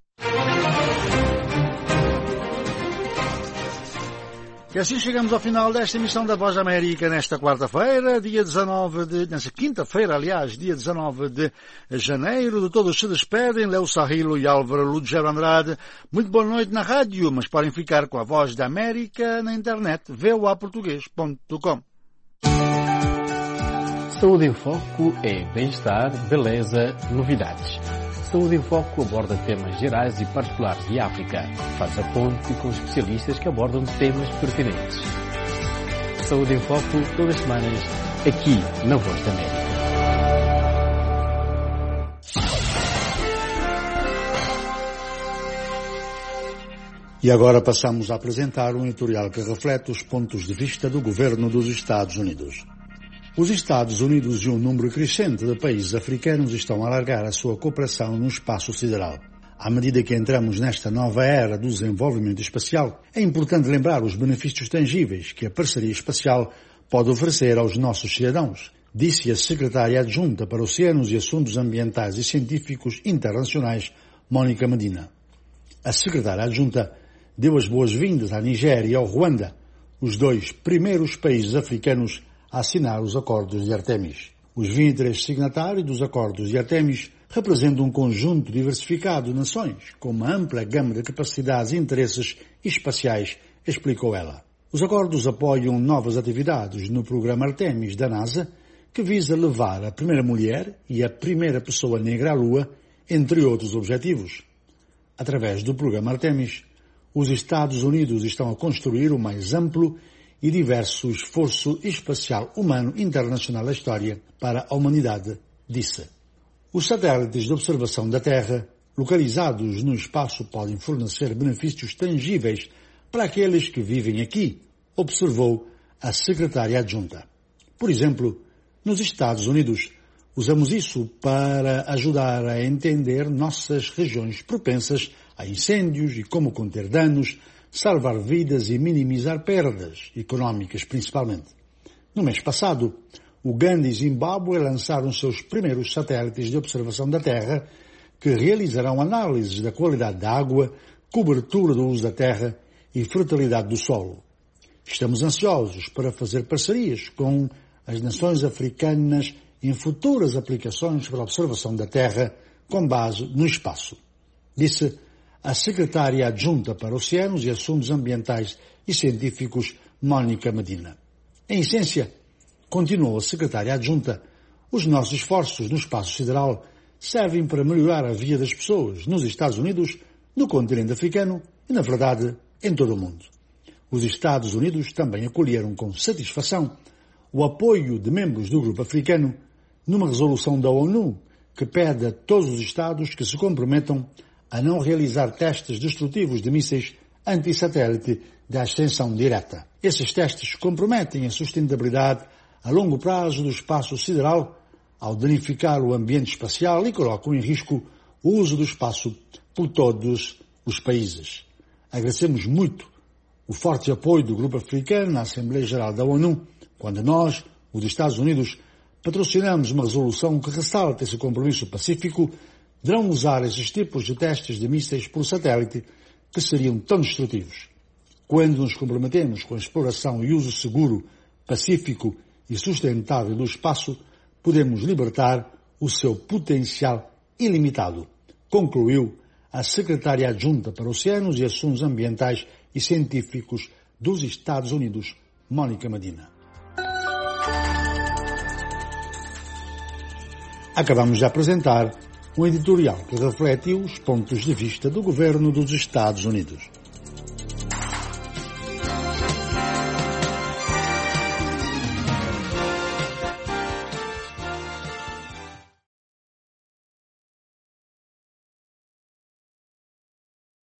E assim chegamos ao final desta emissão da Voz da América nesta quarta-feira, dia dezanove de... nesta quinta-feira, aliás, dia dezanove de janeiro. De todos se despedem, Léo Sarrilo e Álvaro Lugero Andrade. Muito boa noite na rádio, mas podem ficar com a Voz da América na internet, v o a português ponto com. Saúde em Foco é bem-estar, beleza, novidades. Saúde em Foco aborda temas gerais e particulares de África. Faz a ponte com especialistas que abordam temas pertinentes. Saúde em Foco, todas as semanas, aqui na Voz da América. E agora passamos a apresentar um editorial que reflete os pontos de vista do governo dos Estados Unidos. Os Estados Unidos e um número crescente de países africanos estão a alargar a sua cooperação no espaço sideral. À medida que entramos nesta nova era do desenvolvimento espacial, é importante lembrar os benefícios tangíveis que a parceria espacial pode oferecer aos nossos cidadãos, disse a secretária adjunta para Oceanos e Assuntos Ambientais e Científicos Internacionais, Mónica Medina. A secretária adjunta deu as boas-vindas à Nigéria e ao Ruanda, os dois primeiros países africanos a assinar os acordos de Artemis. Os vinte e três signatários dos acordos de Artemis representam um conjunto diversificado de nações, com uma ampla gama de capacidades e interesses espaciais, explicou ela. Os acordos apoiam novas atividades no programa Artemis da NASA, que visa levar a primeira mulher e a primeira pessoa negra à Lua, entre outros objetivos. Através do programa Artemis, os Estados Unidos estão a construir o mais amplo e diverso esforço espacial humano internacional da história para a humanidade, disse. Os satélites de observação da Terra, localizados no espaço, podem fornecer benefícios tangíveis para aqueles que vivem aqui, observou a secretária adjunta. Por exemplo, nos Estados Unidos, usamos isso para ajudar a entender nossas regiões propensas a incêndios e como conter danos, salvar vidas e minimizar perdas, económicas principalmente. No mês passado, Uganda e Zimbábue lançaram seus primeiros satélites de observação da Terra, que realizarão análises da qualidade da água, cobertura do uso da terra e fertilidade do solo. Estamos ansiosos para fazer parcerias com as nações africanas em futuras aplicações para a observação da Terra com base no espaço, disse a secretária adjunta para Oceanos e Assuntos Ambientais e Científicos, Mónica Medina. Em essência, continuou a secretária adjunta, os nossos esforços no espaço sideral servem para melhorar a vida das pessoas nos Estados Unidos, no continente africano e, na verdade, em todo o mundo. Os Estados Unidos também acolheram com satisfação o apoio de membros do grupo africano numa resolução da ONU que pede a todos os Estados que se comprometam a não realizar testes destrutivos de mísseis anti-satélite de ascensão direta. Esses testes comprometem a sustentabilidade a longo prazo do espaço sideral ao danificar o ambiente espacial e colocam em risco o uso do espaço por todos os países. Agradecemos muito o forte apoio do Grupo Africano na Assembleia Geral da ONU, quando nós, os Estados Unidos, patrocinamos uma resolução que ressalta esse compromisso pacífico de não usar esses tipos de testes de mísseis por satélite que seriam tão destrutivos. Quando nos comprometemos com a exploração e uso seguro, pacífico e sustentável do espaço, podemos libertar o seu potencial ilimitado. concluiu a secretária adjunta para Oceanos e Assuntos Ambientais e Científicos dos Estados Unidos, Mónica Medina. Acabamos de apresentar um editorial que reflete os pontos de vista do governo dos Estados Unidos.